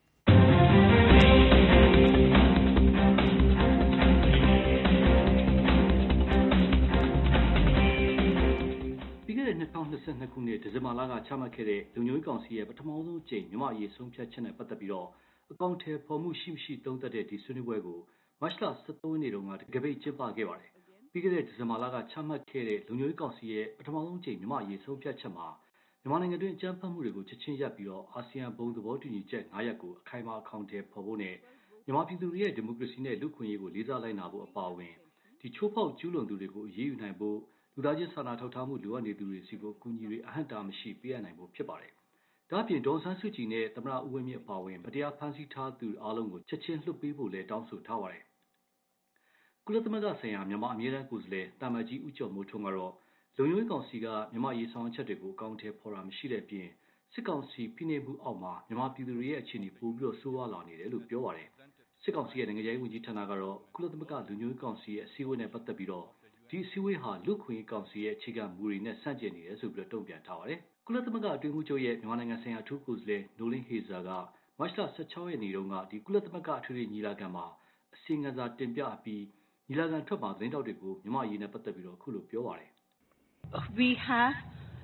ပြီးခဲ့တဲ့၂၀၂၂ခုနှစ်ဒီဇင်ဘာလကချမှတ်ခဲ့တဲ့လုံခြုံရေးကောင်စီရဲ့ပထမဆုံးအကြိမ်မြန်မာ့အရေးဆုံးဖြတ်ချက်နဲ့ပတ်သက်ပြီးတော့အကောင့်ထဲပေါ်မှုရှိမရှိသုံးသပ်တဲ့ဒီဆွေးနွေးပွဲကိုမတ်လ၁၃ရက်နေ့တုန်းကတကယ်ပဲကျင်းပခဲ့ပါတယ်။ပြီးခဲ့တဲ့ဒီဇင်ဘာလကချမှတ်ခဲ့တဲ့လုံခြုံရေးကောင်စီရဲ့ပထမဆုံးအကြိမ်မြန်မာ့အရေးဆုံးဖြတ်ချက်မှာမြန်မာနိုင်ငံတွင်းအကြမ်းဖက်မှုတွေကိုချက်ချင်းရပ်ပြီးတော့အာဆီယံဘုံသဘောတူညီချက်၅ရပ်ကိုအခိုင်အမာအကောင့်ထဲပေါ်ဖို့နဲ့မြန်မာပြည်သူတွေရဲ့ဒီမိုကရေစီနဲ့လူ့အခွင့်အရေးကိုလေးစားလိုက်နာဖို့အပါအဝင်ဒီချိုးဖောက်ကျူးလွန်သူတွေကိုအရေးယူနိုင်ဖို့လူသားချင်းစာနာထောက်ထားမှုလိုအပ်နေသူတွေစီကိုအကူအညီတွေအဟန့်တာမရှိပေးအပ်နိုင်ဖို့ဖြစ်ပါတယ်။ဒါ့အပြင်ဒေါ်ဆန်းစုကြည်နဲ့သမ္မတဦးဝင်းမြင့်အပါအဝင်တရားဖမ်းဆီးထားသူအားလုံးကိုချက်ချင်းလွှတ်ပေးဖို့လည်းတောင်းဆိုထားပါတယ်။ကုလသမဂ္ဂဆိုင်ရာမြန်မာအမြဲတမ်းကိုယ်စားလှယ်တာမန်ကြီးဦးကျော်မိုးထွန်းကတော့လုံခြုံရေးကောင်စီကမြန်မာရေးဆောင်ချက်တွေကိုအကောင့်ထဲပေါ်တာမရှိတဲ့အပြင်စစ်ကောင်စီဖိနှိပ်မှုအောက်မှာမြန်မာပြည်သူတွေရဲ့အခြေအနေပိုပြီးတော့ဆိုးဝါးလာနေတယ်လို့ပြောပါတယ်။စစ်ကောင်စီရဲ့နိုင်ငံရေးဝန်ကြီးဌာနကတော့ကုလသမဂ္ဂလူမျိုးကောင်စီရဲ့အစည်းအဝေးနဲ့ပတ်သက်ပြီးတော့ဒီအစည်းအဝေးဟာလူ့ခွင့်ရေးကောင်စီရဲ့အခြေခံမူတွေနဲ့ဆန့်ကျင်နေတယ်ဆိုပြီးတော့တုံ့ပြန်ထားပါတယ်။ကုလသမဂ္ဂအတွင်းမှုချုပ်ရဲ့မြန်မာနိုင်ငံဆိုင်ရာအထူးကိုယ်စားလှယ်နိုလင်းဟေဇာကမတ်လ၁၆ရက်နေ့တုန်းကဒီကုလသမဂ္ဂအထွေထွေညီလာခံမှာအစီအငံစာတင်ပြပြီးညီလာခံထွက်မှာသတင်းတောက်တွေကိုမြန်မာအရေးနဲ့ပတ်သက်ပြီးတော့အခုလိုပြောပါတယ်။ We have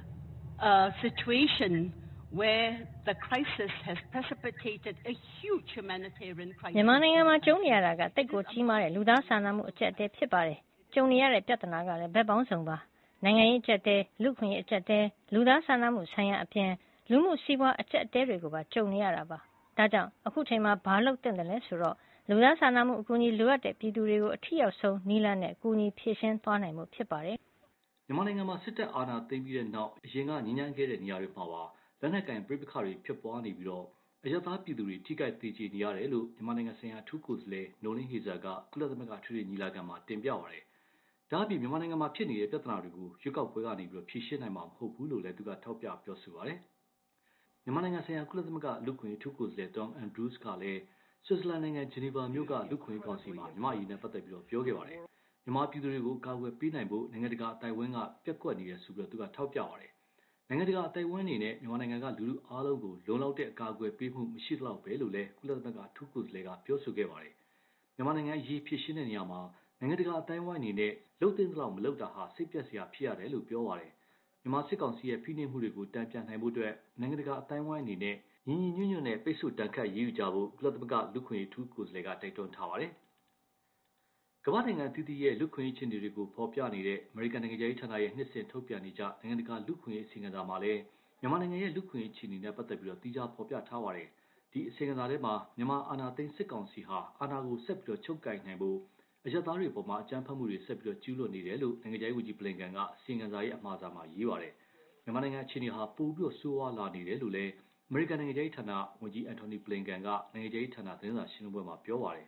a situation where the crisis has precipitated a huge humanitarian crisis မြန်မာနိုင်ငံမှာကျုံနေရတာကတိတ်ကိုကြီးမားတဲ့လူသားစာနာမှုအကျပ်အတည်းဖြစ်ပါတယ်။ကျုံနေရတဲ့ပြဿနာကလည်းဘက်ပေါင်းစုံပါနိုင်ငံရေးအကျပ်အတည်းလူ့ခွင့်ရေးအကျပ်အတည်းလူသားစာနာမှုဆိုင်ရာအပြင်လူမှုစီးပွားအကျပ်အတည်းတွေကိုပါကျုံနေရတာပါဒါကြောင့်အခုချိန်မှာဘာလုပ်တင်တယ်လဲဆိုတော့လူသားစာနာမှုအကူအညီလိုအပ်တဲ့ပြည်သူတွေကိုအထီးရောက်ဆုံးနီးလန်းနဲ့အကူအညီဖြည့်ရှင်းသွားနိုင်မှုဖြစ်ပါတယ်မြန်မာနိုင်ငံမှာစစ်တပ်အာဏာသိမ်းပြီးတဲ့နောက်အရင်ကညှဉ်းညမ်းခဲ့တဲ့နေရာတွေမှာပါလက်နက်ကင်ပြိပခါတွေဖြစ်ပွားနေပြီးတော့အရသာပြည်သူတွေထိခိုက်သေးချေနေရတယ်လို့မြန်မာနိုင်ငံဆိုင်ရာအထူးကိုယ်စားလှယ်နိုလင်းဟေဇာကကုလသမဂ္ဂထွေထွေညီလာခံမှာတင်ပြပါတယ်ဒါအပြင်မြန်မာနိုင်ငံမှာဖြစ်နေတဲ့ပြဿနာတွေကိုရွေးကောက်ပွဲကနေပြီးတော့ဖြေရှင်းနိုင်မှာမဟုတ်ဘူးလို့လည်းသူကထောက်ပြပြောဆိုပါတယ်မြန်မာနိုင်ငံဆိုင်ရာကုလသမဂ္ဂလူ့ခွင့်ရေးထူးကိုယ်စားလှယ်တောမ်အန်ဒရူးစ်ကလည်းဆွစ်ဇာလန်နိုင်ငံဂျနီဗာမြို့ကလူ့ခွင့်ရေးကောင်စီမှာမြန်မာအရေးနဲ့ပတ်သက်ပြီးတော့ပြောခဲ့ပါတယ်မြန်မာပြည်သူတွေကိုကာကွယ်ပေးနိုင်ဖို့နိုင်ငံတကာအတိုင်းအဝန်းကပြက်ကွက်နေတယ်ဆိုပြီးတော့သူကထောက်ပြပါတယ်နိုင်ငံတကာအတိုင်းအဝန်းအနေနဲ့မြန်မာနိုင်ငံကလူလူအားလုံးကိုလုံလောက်တဲ့အကာအကွယ်ပေးမှုမရှိတော့ပဲလို့လည်းကုလသမဂ္ဂထူးကိုယ်စားလှယ်ကပြောဆိုခဲ့ပါတယ်မြန်မာနိုင်ငံအရေးဖြည့်ရှင်းတဲ့နေရာမှာနိုင်ငံတကာအတိုင်းအဝန်းအနေနဲ့လှုပ်သိမ်းသလောက်မလှုပ်တာဟာစိတ်ပျက်စရာဖြစ်ရတယ်လို့ပြောပါတယ်မြန်မာစစ်ကောင်စီရဲ့ဖိနှိပ်မှုတွေကိုတံပြန်နိုင်ဖို့အတွက်နိုင်ငံတကာအတိုင်းအဝန်းအနေနဲ့ညီညီညွတ်ညွတ်နဲ့ပိတ်ဆို့တန်ခတ်ရေးယူကြဖို့ကုလသမဂ္ဂလူ့ခွင့်ရေးထူးကိုယ်စားလှယ်ကတိုက်တွန်းထားပါတယ်ကမ္ဘာနိုင်ငံအသီးသီးရဲ့လူ့ခွင့်ရေးအခြေအနေတွေကိုဖော်ပြနေတဲ့အမေရိကန်နိုင်ငံရေးဌာနရဲ့နှစ်စဉ်ထုတ်ပြန်နေကြနိုင်ငံတကာလူ့ခွင့်ရေးအစီအစဉ်သာမှာလည်းမြန်မာနိုင်ငံရဲ့လူ့ခွင့်ရေးအခြေအနေနဲ့ပတ်သက်ပြီးတော့တိကျဖော်ပြထားပါတယ်ဒီအစီအစဉ်သာထဲမှာမြန်မာအာဏာသိမ်းစစ်ကောင်စီဟာအာဏာကိုဆက်ပြီးတော့ချုပ်ကိုင်နိုင်ဖို့အရသားတွေပေါ်မှာအကြမ်းဖက်မှုတွေဆက်ပြီးတော့ကျူးလွန်နေတယ်လို့နိုင်ငံရေးဝန်ကြီးဘလင်ကန်ကအစီအစဉ်စာရဲ့အမှားစာမှာရေးပါတယ်မြန်မာနိုင်ငံအခြေအနေဟာပိုပြီးတော့ဆိုးဝါးလာနေတယ်လို့လည်းအမေရိကန်နိုင်ငံရေးဌာနဝန်ကြီးအန်တိုနီဘလင်ကန်ကနိုင်ငံရေးဌာနသတင်းစာရှင်းလင်းပွဲမှာပြောပါတယ်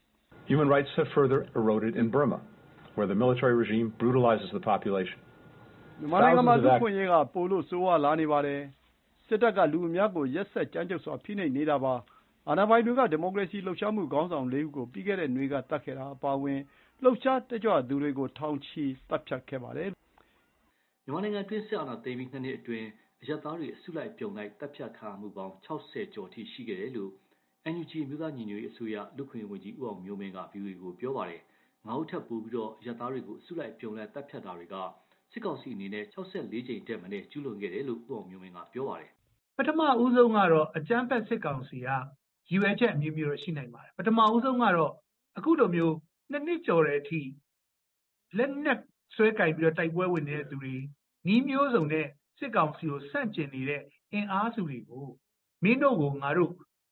Human rights have further eroded in Burma, where the military regime brutalizes the population. မြန်မာနိုင်ငံမှာလူ့ခွင့်ရေးကပိုလို့ဆိုးဝါးလာနေပါတယ်စစ်တပ်ကလူအများကိုရက်စက်ကြမ်းကြုတ်စွာဖိနှိပ်နေတာပါအာဏာပိုင်တွေကဒီမိုကရေစီလှုပ်ရှားမှုခေါင်းဆောင်လေးဦးကိုပြီးခဲ့တဲ့နှွေကတတ်ခဲ့တာအပါအဝင်လှုပ်ရှားတက်ကြွသူတွေကိုထောင်ချီတပ်ဖြတ်ခဲ့ပါတယ်မြန်မာနိုင်ငံတွင်းစစ်အာဏာသိမ်းပြီးနှစ်နှစ်အတွင်းအရသားတွေအစုလိုက်ပြုံလိုက်တပ်ဖြတ်ခံမှုပေါင်း၆၀ကျော်ထိရှိခဲ့တယ်လို့ အန်ယူဂျီ မြို့သားညီညွတ်ရေးအစိုးရလူ့ခွင့်ရေးဝန်ကြီးဦးအောင်မျိုးမင်းက ဗီအိုအေ ကိုပြောပါတယ်။ငါးဦးထပ်ပို့ပြီးတော့ရသားတွေကိုအစုလိုက်ပြုံလိုက်တပ်ဖြတ်တာတွေကစစ်ကောင်စီအနေနဲ့၆၄ကြိမ်တက်မနဲ့ကျူးလွန်ခဲ့တယ်လို့ဦးအောင်မျိုးမင်းကပြောပါတယ်။ပထမဦးဆုံးကတော့အကြမ်းဖက်စစ်ကောင်စီကရည်ရွယ်ချက်အမျိုးမျိုးရှိနိုင်ပါတယ်။ပထမဦးဆုံးကတော့အခုလိုမျိုးနှစ်နှစ်ကျော်တဲ့အထိလက်နက်ဆွဲကင်ပြီးတော့တိုက်ပွဲဝင်နေတဲ့သူတွေနီးမျိုးစုံနဲ့စစ်ကောင်စီကိုဆန့်ကျင်နေတဲ့အင်အားစုတွေကိုမင်းတို့ကိုငါတို့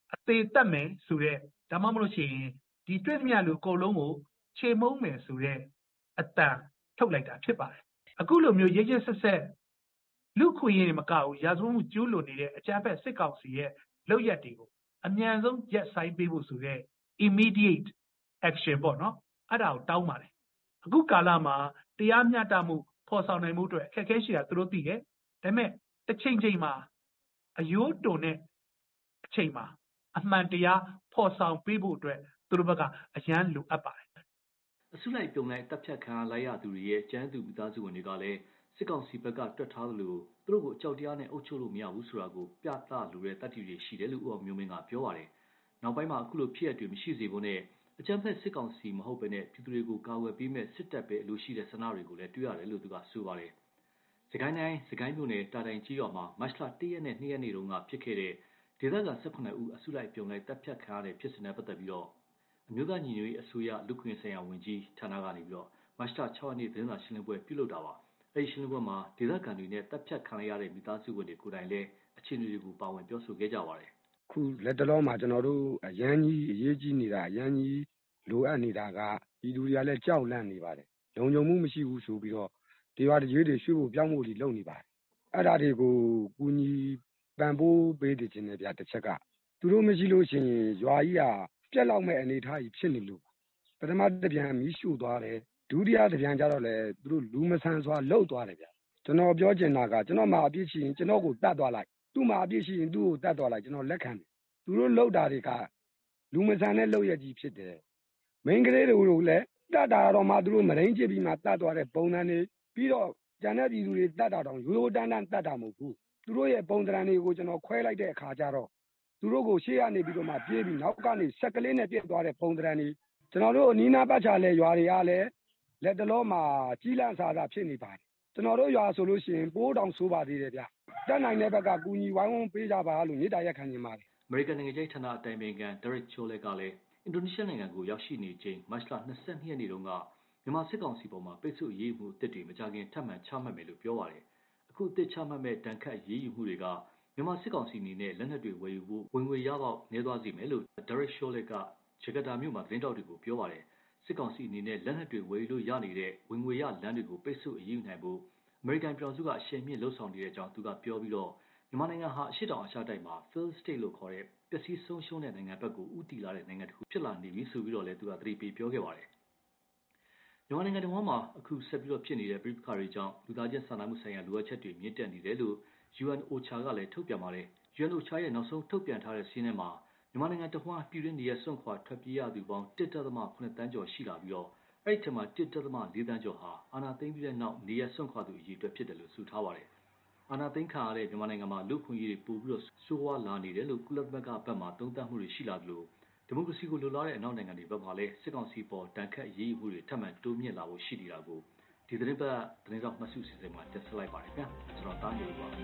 အသေးတက်မယ်ဆိုတဲ့ဒါမှမဟုတ်ရှင်ဒီတွေ့သမျှလူအကုန်လုံးကိုခြေမုံမယ်ဆိုတဲ့အတန်ထုတ်လိုက်တာဖြစ်ပါတယ်အခုလိုမျိုးရရဆက်ဆက်လူခွေရင်မကဘူးရာဇဝတ်မှုကျူးလွန်နေတဲ့အကြမ်းဖက်စစ်ကောင်စီရဲ့လုပ်ရက်တွေကိုအမြန်ဆုံးရက်ဆိုင်ပေးဖို့ဆိုတဲ့ immediate action ပေါ့နော်အဲ့ဒါကိုတောင်းပါတယ်အခုကာလမှာတရားမျှတမှုဖော်ဆောင်နိုင်မှုအတွက်အခက်အခဲရှိတာသူတို့သိတယ်ဒါပေမဲ့တစ်ချိန်ချိန်မှာအယိုးတုံတဲ့အချိန်မှာအမှန်တရားဖော်ဆောင်ပေးဖို့အတွက်သူတို့ဘက်ကအရန်လိုအပ်ပါတယ်အစုလိုက်ပြုံလိုက်တပ်ဖြတ်ခံလိုက်ရသူတွေရဲ့ကျန်းသူမိသားစုဝင်တွေကလည်းစစ်ကောင်စီဘက်ကတွက်ထားသလိုသူတို့ကိုအကြောက်တရားနဲ့အုပ်ချုပ်လို့မရဘူးဆိုတာကိုပြသလိုတဲ့တတ်တည်တွေရှိတယ်လို့ဦးအောင်မျိုးမင်းကပြောပါတယ်နောက်ပိုင်းမှာအခုလိုဖြစ်ရတွေမရှိစေဖို့နဲ့အကြမ်းဖက်စစ်ကောင်စီမဟုတ်ဘဲနဲ့ပြည်သူတွေကိုကာကွယ်ပေးမဲ့စစ်တပ်ပဲအလိုရှိတဲ့ဆန္ဒတွေကိုလည်းတွေ့ရတယ်လို့သူကဆိုပါတယ်စကိုင်းတိုင်းစကိုင်းမြို့နယ်တာတိုင်ကြီးရွာမှာမတ်လတစ်ရက်နဲ့နှစ်ရက်နေ့တုန်းကဖြစ်ခဲ့တဲ့ဒေသခံ၁၈ဦးအစုလိုက်ပြုံလိုက်တပ်ဖြတ်ခံရတဲ့ဖြစ်စဉ်နဲ့ပတ်သက်ပြီးတော့အမျိုးသားညီညွတ်ရေးအစိုးရလူခွင့်ဆိုင်ရာဝန်ကြီးဌာနကနေပြီးတော့မတ်လ၆ရက်နေ့သတင်းစာရှင်းလင်းပွဲပြုလုပ်တာပါအဲဒီရှင်းလင်းပွဲမှာဒေသခံတွေနဲ့တပ်ဖြတ်ခံရတဲ့မိသားစုဝင်တွေကိုယ်တိုင်လည်းအခြေအနေတွေကိုပါဝင်ပြောဆိုခဲ့ကြပါတယ်ခုလက်တလုံးမှာကျွန်တော်တို့အရန်ကြီးအရေးကြီးနေတာအရန်ကြီးလိုအပ်နေတာကဒီလူတွေကလည်းကြောက်လန့်နေပါတယ်လုံခြုံမှုမရှိဘူးဆိုပြီးတော့ဒီရွာတကြီးတွေရွှေ့ဖို့ပြောင်းဖို့ဒီလုပ်နေပါတယ်အဲ့ဒါတွေကိုကူညီပံ့ပိုးပေးနေခြင်းနဲ့ဗျာတစ်ချက်ကသူတို့မရှိလို့ရှိရင်ရွာကြီးဟာပြက်လောက်မဲ့အနေထားကြီးဖြစ်နေလို့ပထမတစ်ပြန်မီးရှို့သွားတယ်ဒုတိယတစ်ပြန်ကျတော့လေသူတို့လူမဆန်စွာလှုပ်သွားတယ်ဗျာကျွန်တော်ပြောချင်တာကကျွန်တော်မှအပြစ်ရှိရင်ကျွန်တော်ကိုတတ်သွားလိုက်သူ့မှာအပြစ်ရှိရင်သူ့ကိုတတ်သွားလိုက်ကျွန်တော်လက်ခံတယ်သူတို့လှုပ်တာတွေကလူမဆန်တဲ့လှုပ်ရက်ကြီးဖြစ်တယ်မိန်းကလေးတွေကိုလည်းတတ်တာတော့မှသူတို့မရင်းချပြီးမှတတ်သွားတဲ့ပုံစံတွေပြီးတော့ကျန်တဲ့ပြည်သူတွေတတ်တာတော့ရိုးရိုးတန်းတန်းတတ်တာမဟုတ်ဘူးသူတို့ရဲ့ပုံစံတွေကိုကျွန်တော်ခွဲလိုက်တဲ့အခါကျတော့သူတို့ကိုရှေ့ကနေပြီးတော့မှပြေးပြီးနောက်ကနေဆက်ကလေးနဲ့ပြစ်သွားတဲ့ပုံစံတွေကျွန်တော်တို့အနီးနားပတ်ချာလဲရွာတွေကလည်းလက်တလုံးမှာကြီးလန့်စာစာဖြစ်နေပါတယ်ကျွန်တော်တို့ရွာဆိုလို့ရှိရင်ပိုးတောင်ဆိုးပါသေးတယ်ဗျတက်နိုင်တဲ့ဘက်ကကူညီဝိုင်းဝန်းပေးကြပါလို့မြေတားရက်ခံနေပါတယ်အမေရိကန်နိုင်ငံခြားရေးဌာနအတိုင်ပင်ခံ Derek Chollet ကလည်းအင်ဒိုနီးရှားနိုင်ငံကိုရောက်ရှိနေချိန်မတ်လ၂၂ရက်နေ့တုန်းကမြန်မာစစ်ကောင်စီပေါ်မှာပိတ်ဆို့ရေးမှုအသစ်တွေမကြခင်ထပ်မံချမှတ်မယ်လို့ပြောပါတယ်အခုအသစ်ချမှတ်မဲ့တန်ခတ်ရေးယူမှုတွေကမြန်မာစစ်ကောင်စီအနေနဲ့လက်နက်တွေဝယ်ယူဖို့ဝင်ငွေရပေါက်နေသွားစေမယ်လို့ Derek Chollet ကဂျကာတာမြို့မှာသတင်းတောက်တွေကိုပြောပါတယ်စစ်ကောင်စီအနေနဲ့လက်နက်တွေဝယ်ယူလို့ရနေတဲ့ဝင်ငွေရလမ်းတွေကိုပိတ်ဆို့အရေးယူနိုင်ဖို့အမေရိကန်ပြည်ထောင်စုကအရှိန်မြင့်လှုံ့ဆော်နေတဲ့အကြောင်းသူကပြောပြီးတော့မြန်မာနိုင်ငံဟာအရှေ့တောင်အာရှတိုက်မှာ failed state လို့ခေါ်တဲ့ပျက်စီးဆုံးရှုံးတဲ့နိုင်ငံဘက်ကိုဦးတည်လာတဲ့နိုင်ငံတစ်ခုဖြစ်လာနေပြီဆိုပြီးတော့လည်းသူကသတိပေးပြောခဲ့ပါတယ်မြန်မာနိုင်ငံတော်မှာအခုဆက်ပြီးတော့ဖြစ်နေတဲ့ပြည်ပခါတွေကြောင့်လူသားချင်းစာနာမှုဆိုင်ရာလိုအပ်ချက်တွေမြင့်တက်နေတယ်လို့ ယူအန် အိုချာ ကလည်းထုတ်ပြန်ပါတယ် ယူအန် အိုချာ ရဲ့နောက်ဆုံးထုတ်ပြန်ထားတဲ့စာရင်းထဲမှာမြန်မာနိုင်ငံတဝှမ်းပြည်တွင်းနေရစွန့်ခွာထွက်ပြေးရသူပေါင်း တစ်ဒသမခုနှစ်တန်းကျော်ရှိလာပြီးတော့အဲ့ဒီထဲမှာ တစ်ဒသမလေးတန်းကျော်ဟာအာဏာသိမ်းပြီးတဲ့နောက်နေရစွန့်ခွာသူအရေအတွက်ဖြစ်တယ်လို့ဆိုထားပါတယ်အာဏာသိမ်းခံရတဲ့မြန်မာနိုင်ငံမှာလူ့ခွင့်ရေးတွေပို့ပြီးတော့ဆိုးဝါးလာနေတယ်လို့ကုလသမဂ္ဂဘက်မှသုံးသပ်မှုတွေရှိလာသလိုဒီမိုကရေစီကိုလိုလားတဲ့အနောက်နိုင်ငံတွေဘက်မှလည်းစစ်ကောင်စီပေါ်တန်ခတ်ရေးယူမှုတွေထပ်မံတိုးမြင့်လာဖို့ရှိနေတာကိုဒီသတင်းပတ်သတင်းတော်မှတ်စုစီစဉ်မှာတက်ဆက်လိုက်ပါတယ်ခင်ဗျာကျွန်တော်တားနေပါ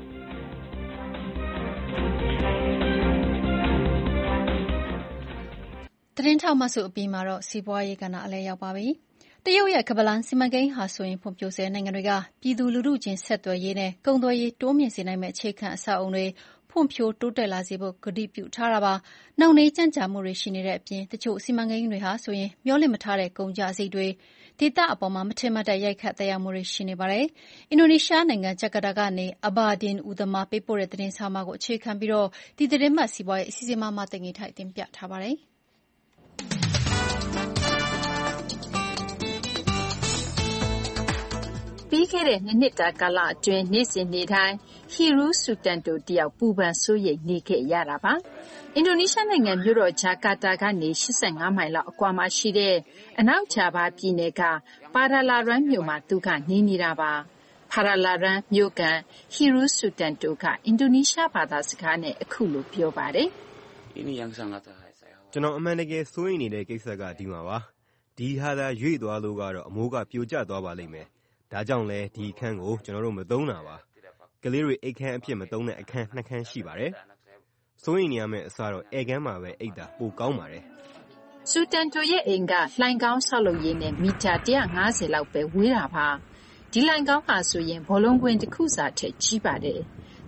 သတင်းထောက်မှစုအပြီးမှာတော့စီးပွားရေးကဏ္ဍအလဲရောက်ပါပြီတရုတ်ရဲ့ကပလန်စီမံကိန်းဟာဆိုရင်ဖွံ့ဖြိုးဆဲနိုင်ငံတွေကပြည်သူလူထုချင်းဆက်သွယ်ရေးနဲ့ကုန်သွယ်ရေးတိုးမြင့်စေနိုင်မဲ့အခြေခံအဆောက်အုံတွေဖွံ့ဖြိုးတိုးတက်လာစေဖို့ကတိပြုထားတာပါ။နှောင့်နှေးကြန့်ကြာမှုတွေရှိနေတဲ့အပြင်တချို့စီမံကိန်းတွေဟာဆိုရင်မျှော်လင့်မထားတဲ့ကုန်ကျစရိတ်တွေဒေသအပေါ်မှာမထင်မှတ်တဲ့ရိုက်ခတ်သက်ရောက်မှုတွေရှိနေပါတယ်။အင်ဒိုနီးရှားနိုင်ငံဂျကာတာကနေအဘာဒင်ဦးသမပေးပို့တဲ့သတင်းဆောင်မကိုအခြေခံပြီးတော့ဒီသတင်းမှစီးပွားရေးအစီအစဉ်မှမတင်ငေထိုက်တင်ပြထားပါတယ်။ပြီးခဲ့တဲ့နှစ်နှစ်တာကာလအတွင်းနေ့စဉ်နေ့တိုင်းဟီရူးဆူတန်တိုတယောက်ပူပန်ဆိုးရိမ်နေခဲ့ရတာပါအင်ဒိုနီးရှားနိုင်ငံမြို့တော်ဂျာကာတာကနေ၈၅မိုင်လောက်အကွာမှာရှိတဲ့အနောက်ဂျာဗာပြည်နယ်ကပါဒါလာရန်မြို့မှာသူကနေနေတာပါပါဒါလာရန်မြို့ကန်ဟီရူးဆူတန်တိုကအင်ဒိုနီးရှားဘာသာစကားနဲ့အခုလိုပြောပါတယ်ကျွန်တော်အမှန်တကယ်စိုးရိမ်နေတဲ့ကိစ္စကဒီမှာပါဒီဟာသာရွေ့သွားလို့ကတော့အမိုးကပြိုကျသွားပါလိမ့်မယ်ဒါကြောင့်လဲဒီအခန်းကိုကျွန်တော်တို့မသုံးတာပါကလေးတွေအိတ်ခမ်းအဖြစ်မသုံးတဲ့အခန်းနှစ်ခန်းရှိပါတယ်စိုးရိမ်နေရမယ့်အစားတော့အဲခန်းမှာပဲအိတ်တာပိုကောင်းပါတယ်ဆူတန်တိုရဲ့အိမ်ကလှိုင်ကောင်းဆောက်လုပ်ရေးနဲ့မီတာ၁၅၀လောက်ပဲဝေးတာပါဒီလှိုင်ကောင်းဟာဆိုရင်ဘောလုံးကွင်းတစ်ခုစာထက်ကြီးပါတယ်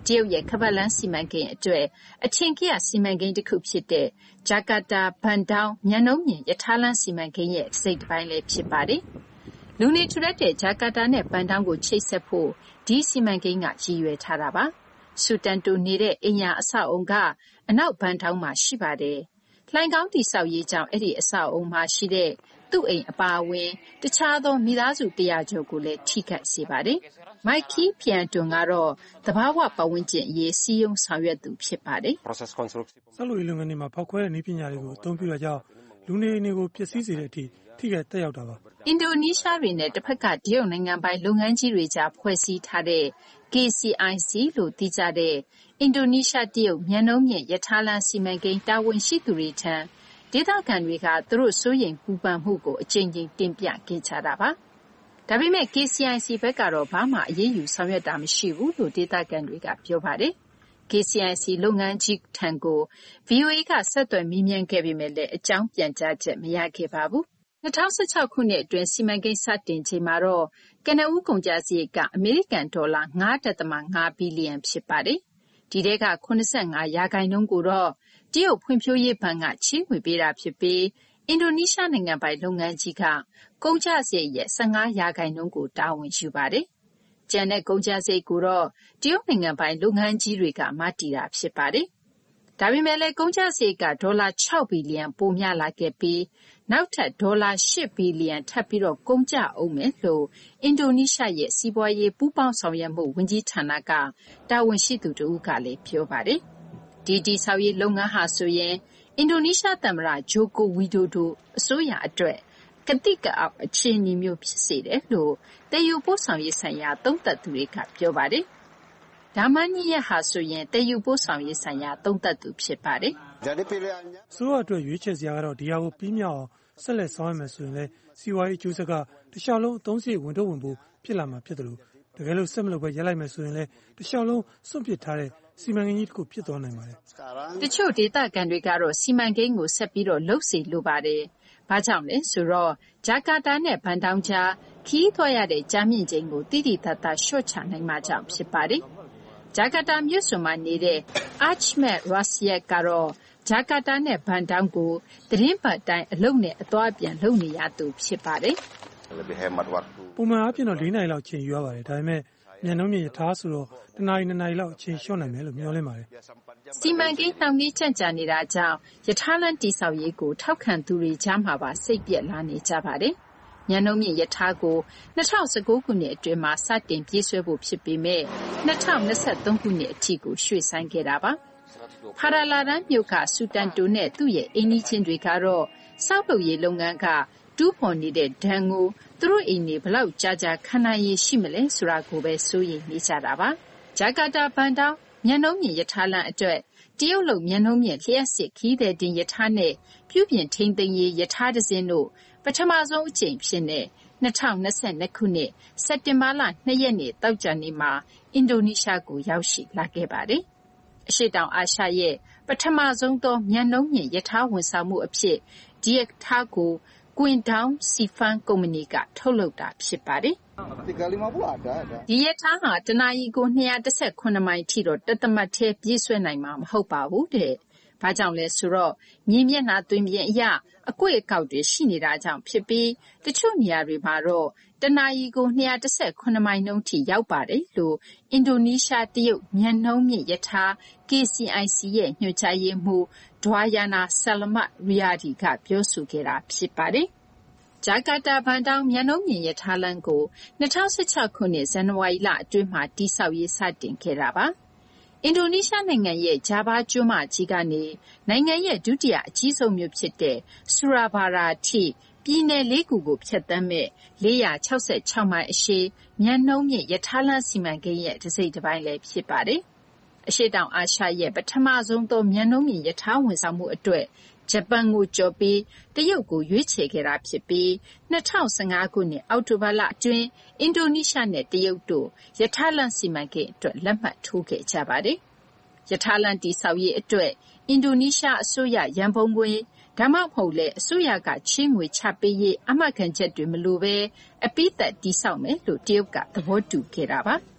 တရုတ်ရဲ့ခါးပတ်လမ်းစီမံကိန်းအတွက်အထင်ကရစီမံကိန်းတစ်ခုဖြစ်တဲ့ဂျာကာတာဘန်ဒေါင်းမြန်နှုံးမြင့်ရထားလမ်းစီမံကိန်းရဲ့တစ်စိတ်တစ်ပိုင်းလည်းဖြစ်ပါတယ်။လူနေထူထပ်တဲ့ဂျာကာတာနဲ့ဘန်ဒေါင်းကိုချိတ်ဆက်ဖို့ဒီစီမံကိန်းကရည်ရွယ်ထားတာပါ။ဆူတန်တိုနေတဲ့အိမ်ယာအဆောက်အုံကအနောက်ဘန်ဒေါင်းမှာရှိပါတယ်။လှိုင်ကောင်းတိဆောက်ရေးကြောင့်အဲ့ဒီအဆောက်အုံမှာရှိတဲ့သူ့အိမ်အပါအဝင်တခြားသောမိသားစုတရာကျော်ကိုလည်းထိခိုက်စေပါတယ်။မိုက်ကီဖျန်တွန်ကတော့သဘာဝပတ်ဝန်းကျင်အရေးစီယုံဆောင်ရွက်သူဖြစ်ပါတယ်။ဆောက်လုပ်ရေးလုပ်ငန်းတွေမှာဖောက်ခွဲတဲ့နည်းပညာတွေကိုအသုံးပြုတာကြောင့်လူနေအိမ်တွေကိုပျက်စီးစေတဲ့အထိထိခိုက်သက်ရောက်တာပါ။အင်ဒိုနီးရှားတွေနဲ့တစ်ဖက်ကတရုတ်နိုင်ငံပိုင်လုပ်ငန်းကြီးတွေကြားဖွဲ့စည်းထားတဲ့ ကေ စီ အိုင် စီ လို့သိကြတဲ့အင်ဒိုနီးရှားတရုတ်မြန်နှုံးမြင့်ရထားလမ်းစီမံကိန်းတာဝန်ရှိသူတွေထံဒေသခံတွေကသူတို့စိုးရိမ်ပူပန်မှုကိုအကြိမ်ကြိမ်တင်ပြခဲ့ကြတာပါ။ဒါပေမဲ့ ကေ စီ အိုင် စီ ဘက်ကတော့ဘာမှအရေးယူဆောင်ရွက်တာမရှိဘူးလို့ဒေသခံတွေကပြောပါတယ်။ ကေ စီ အိုင် စီ လုပ်ငန်းကြီးထံကို ဗွီအိုအေကဆက်သွယ်မေးမြန်းခဲ့ပေမဲ့လည်းအကြောင်းပြန်ကြားချက်မရခဲ့ပါဘူး။၂၀၁၆ခုနှစ်အတွင်းစီမံကိန်းစတင်ချိန်မှာတော့ကနဦးကုန်ကျစရိတ်ကအမေရိကန်ဒေါ်လာ ၅.၅ ဘီလီယံဖြစ်ပါတယ်။ဒီထဲက၇၅ရာခိုင်နှုန်းကိုတော့တရုတ်ဖွံ့ဖြိုးရေးဘဏ်ကချေးငွေပေးတာဖြစ်ပြီးအင်ဒိုနီးရှားနိုင်ငံပိုင်လုပ်ငန်းကြီးကကုန်ကျစရိတ်ရဲ့၁၅ရာခိုင်နှုန်းကိုတာဝန်ယူပါတယ်။ကျန်တဲ့ကုန်ကျစရိတ်ကိုတော့တရုတ်နိုင်ငံပိုင်လုပ်ငန်းကြီးတွေကမတည်တာဖြစ်ပါတယ်။ဒါပေမဲ့လည်းကုန်ကျစရိတ်ကဒေါ်လာ၆ဘီလီယံပိုများလာခဲ့ပြီးနောက်ထပ်ဒေါ်လာ၈ဘီလီယံထပ်ပြီးတော့ကုန်ကျအောင်မယ်လို့အင်ဒိုနီးရှားရဲ့စီးပွားရေးပူးပေါင်းဆောင်ရွက်မှုဝန်ကြီးဌာနကတာဝန်ရှိသူတဦးကလည်းပြောပါတယ်။ဒီဒီဆောက်ရေးလုပ်ငန်းဟာဆိုရင်အင်ဒိုနီးရှားသမ္မတဂျိုကိုဝီဒိုဒိုအစိုးရအတွက်ကတိကအောက်အခြေအနေမျိုးဖြစ်စေတယ်လို့တည်ယူပို့ဆောင်ရေးဆိုင်ရာသုံးသပ်သူတွေကပြောပါတယ်။ဒါမန်နီယဟာဆိုရင်တည်ယူပို့ဆောင်ရေးဆိုင်ရာသုံးသပ်သူဖြစ်ပါတယ်။ဆိုတော့အတွက်ရွေးချယ်စရာကတော့ဒီဟာကိုပြီးမြောက်အောင်ဆက်လက်ဆောင်ရွက်မယ်ဆိုရင်လည်းစီးပွားရေးအကျိုးဆက်ကတခြားလုံးအသုံးစရိတ်ဝင်တော့ဝင်ဖို့ဖြစ်လာမှာဖြစ်တယ်လို့တကယ်လို့ဆက်မလုပ်ပဲရပ်လိုက်မယ်ဆိုရင်လည်းတခြားလုံးစွန့်ပစ်ထားတဲ့စီမံကိန်းကြီးတစ်ခုဖြစ်သွားနိုင်ပါတယ်။တချို့ဒေသခံတွေကတော့စီမံကိန်းကိုဆက်ပြီးတော့လှုပ်စေလိုပါတယ်။ဘာကြောင့်လဲဆိုတော့ဂျာကာတာနဲ့ဘန်ဒေါင်းကြားခီးသွားရတဲ့ကြာမြင့်ချိန်ကိုတိတိတတ်တာလျှော့ချနိုင်မှကြောင့်ဖြစ်ပါတယ်။ဂျာကာတာမြို့စွန်မှာနေတဲ့အာချ်မက်ရာဆီယက်ကတော့ဂျာကာတာနဲ့ဘန်ဒေါင်းကိုသတင်းပတ်တိုင်းအလုပ်နဲ့အသွားအပြန်လုပ်နေရသူဖြစ်ပါတယ်။ပုံမှန်အားဖြင့်တော့၄နာရီလောက်အချိန်ယူရပါတယ်။ဒါပေမဲ့မြန်နှုံးမြင့်ရထားဆိုတော့တနာရီနှစ်နာရီလောက်အချိန်လျှော့နိုင်မယ်လို့မျှော်လင့်ပါတယ်။စီမံကိန်းနှောင့်နှေးကြန့်ကြာနေတာကြောင့်ရထားလမ်းတည်ဆောက်ရေးကိုထောက်ခံသူတွေကြားမှာပါစိတ်ပျက်လာနေကြပါတယ်။မြန်နှုံးမြင့်ရထားကို၂၀၁၉ခုနှစ်အတွင်းမှာစတင်ပြေးဆွဲဖို့ဖြစ်ပေမဲ့၂၀၂၃ခုနှစ်အထိကိုရွှေ့ဆိုင်းခဲ့တာပါ။ဖာရာလာဒန်မြို့ကဆူတန်တိုနဲ့သူ့ရဲ့အိမ်နီးချင်းတွေကတော့စောက်လုပ်ရေးလုပ်ငန်းကတူးဖော်နေတဲ့ဒဏ်ကိုသူတို့အိမ်တွေဘလောက်ကြာကြာခံနိုင်ရည်ရှိမလဲဆိုတာကိုပဲစိုးရိမ်နေကြတာပါ။ဂျာကာတာဘန်ဒေါင်းမြန်နှုံးမြင့်ရထားလမ်းအတွက်တရုတ်လုံမြန်နှုံးမြင့်လျှက်စစ်ခီးသည်တင်ရထားနဲ့ပြုပြင်ထိန်းသိမ်းရေးရထားတစ်စင်းတို့ပထမဆုံးအကြိမ်ဖြစ်တဲ့၂၀၂၂ခုနှစ်စက်တင်ဘာလ၂ရက်နေ့တောက်ကြနေ့မှာအင်ဒိုနီးရှားကိုရောက်ရှိလာခဲ့ပါတယ်။အရှေ့တောင်အာရှရဲ့ပထမဆုံးသောမြန်နှုံးမြင့်ရထားဝန်ဆောင်မှုအဖြစ်ဒီရထားကိုကွင်ဒေါင်းစီဖန်ကုမ္ပဏီကထုတ်လုပ်တာဖြစ်ပါတယ်။ဒီရထားဟာတနာရီကို၂၁၇မိုင်ထိတော့တသမတ်ထဲပြေးဆွဲနိုင်မှာမဟုတ်ပါဘူးတဲ့။ဘာကြောင့်လဲဆိုတော့မြေမျက်နှာသွင်ပြင်အရအကွေ့အကောက်တွေရှိနေတာကြောင့်ဖြစ်ပြီးတချို့နေရာတွေမှာတော့တနာရီကို၂၁၇မိုင်နှုန်းထိရောက်ပါတယ်လို့အင်ဒိုနီးရှားတရုတ်မြန်နှုံးမြင့်ရထား ကေ စီ အိုင် စီ ရဲ့ညွှန်ကြားရေးမှူးဒွါယာနာဆယ်လမတ်ရီယာဒီကပြောဆိုခဲ့တာဖြစ်ပါတယ်။ဂျာကာတာဘန်ဒေါင်းမြန်နှုံးမြင့်ရထားလမ်းကို၂၀၁၆ခုနှစ်ဇန်နဝါရီလအတွင်းမှာတည်ဆောက်ရေးစတင်ခဲ့တာပါ။အင်ဒိုနီးရှားနိုင်ငံရဲ့ဂျာဗားကျွန်းမကြီးကနေနိုင်ငံရဲ့ဒုတိယအကြီးဆုံးမြို့ဖြစ်တဲ့ဆူရာဘာရာအထိပြည်နယ်လေးခုကိုဖြတ်သန်းမဲ့၄၆၆မိုင်အရှည်မြန်နှုံးမြင့်ရထားလမ်းစီမံကိန်းရဲ့တစ်စိတ်တစ်ပိုင်းလည်းဖြစ်ပါတယ်။အရှေ့တောင်အာရှရဲ့ပထမဆုံးသောမြန်နှုံးမြင့်ရထားဝန်ဆောင်မှုအတွက်ဂျပန်ကိုကျော်ပြီးတရုတ်ကိုရွေးချယ်ခဲ့တာဖြစ်ပြီး၂၀၁၅ခုနှစ်အောက်တိုဘာလအတွင်းအင်ဒိုနီးရှားနဲ့တရုတ်တို့ရထားလမ်းစီမံကိန်းအတွက်လက်မှတ်ထိုးခဲ့ကြပါတယ်။ရထားလမ်းတည်ဆောက်ရေးအတွက်အင်ဒိုနီးရှားအစိုးရရန်ပုံငွေဒါမှမဟုတ်လေအစိုးရကချေးငွေချပေးရေးအမှတ်ခံချက်တွေမလိုဘဲအပိသက်တည်ဆောက်မယ်လို့တရုတ်ကသဘောတူခဲ့တာပါ။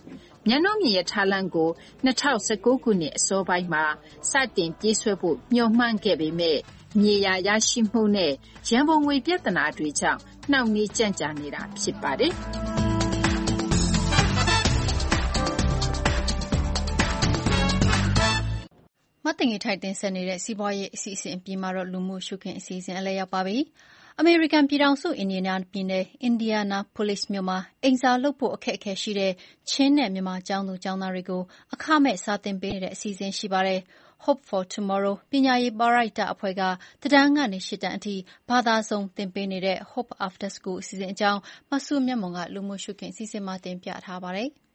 ။မြန်နှုန်းမြင့်ရထားလမ်းကို၂၀၁၉ခုနှစ်အစောပိုင်းမှာစတင်ပြေးဆွဲဖို့မျှော်မှန်းခဲ့ပေမယ့်မြေယာရရှိမှုနဲ့ရန်ပုံငွေပြဿနာတွေကြောင့်နှောင့်နှေးကြန့်ကြာနေတာဖြစ်ပါတယ်။မတ်တင်ငယ်ထိုက်တင်ဆက်နေတဲ့စီးပွားရေးအစီအစဉ်အပြင်မှာတော့လူမှုရှုခင်းအစီအစဉ်အလဲရောက်ပါပြီ။အမေရိကန်ပြည်ထောင်စုအင်ဒီယာနာပြည်နယ်အင်ဒီယာနာပိုလစ်မြို့မှာအိမ်စာလုပ်ဖို့အခက်အခဲရှိတဲ့ချင်းနဲ့မြန်မာကျောင်းသူကျောင်းသားတွေကိုအခမဲ့စာသင်ပေးနေတဲ့အစီအစဉ်ရှိပါတယ်။ Hope for Tomorrow ပညာရေးပရဟိတအဖွဲ့ကတတန်းကနေရှစ်တန်းအထိဘာသာစုံသင်ပေးနေတဲ့ Hope After School အစီအစဉ်အကြောင်းမဆုမြတ်မွန်ကလူမှုရှုခင်းအစီအစဉ်မှာတင်ပြထားပါတယ်။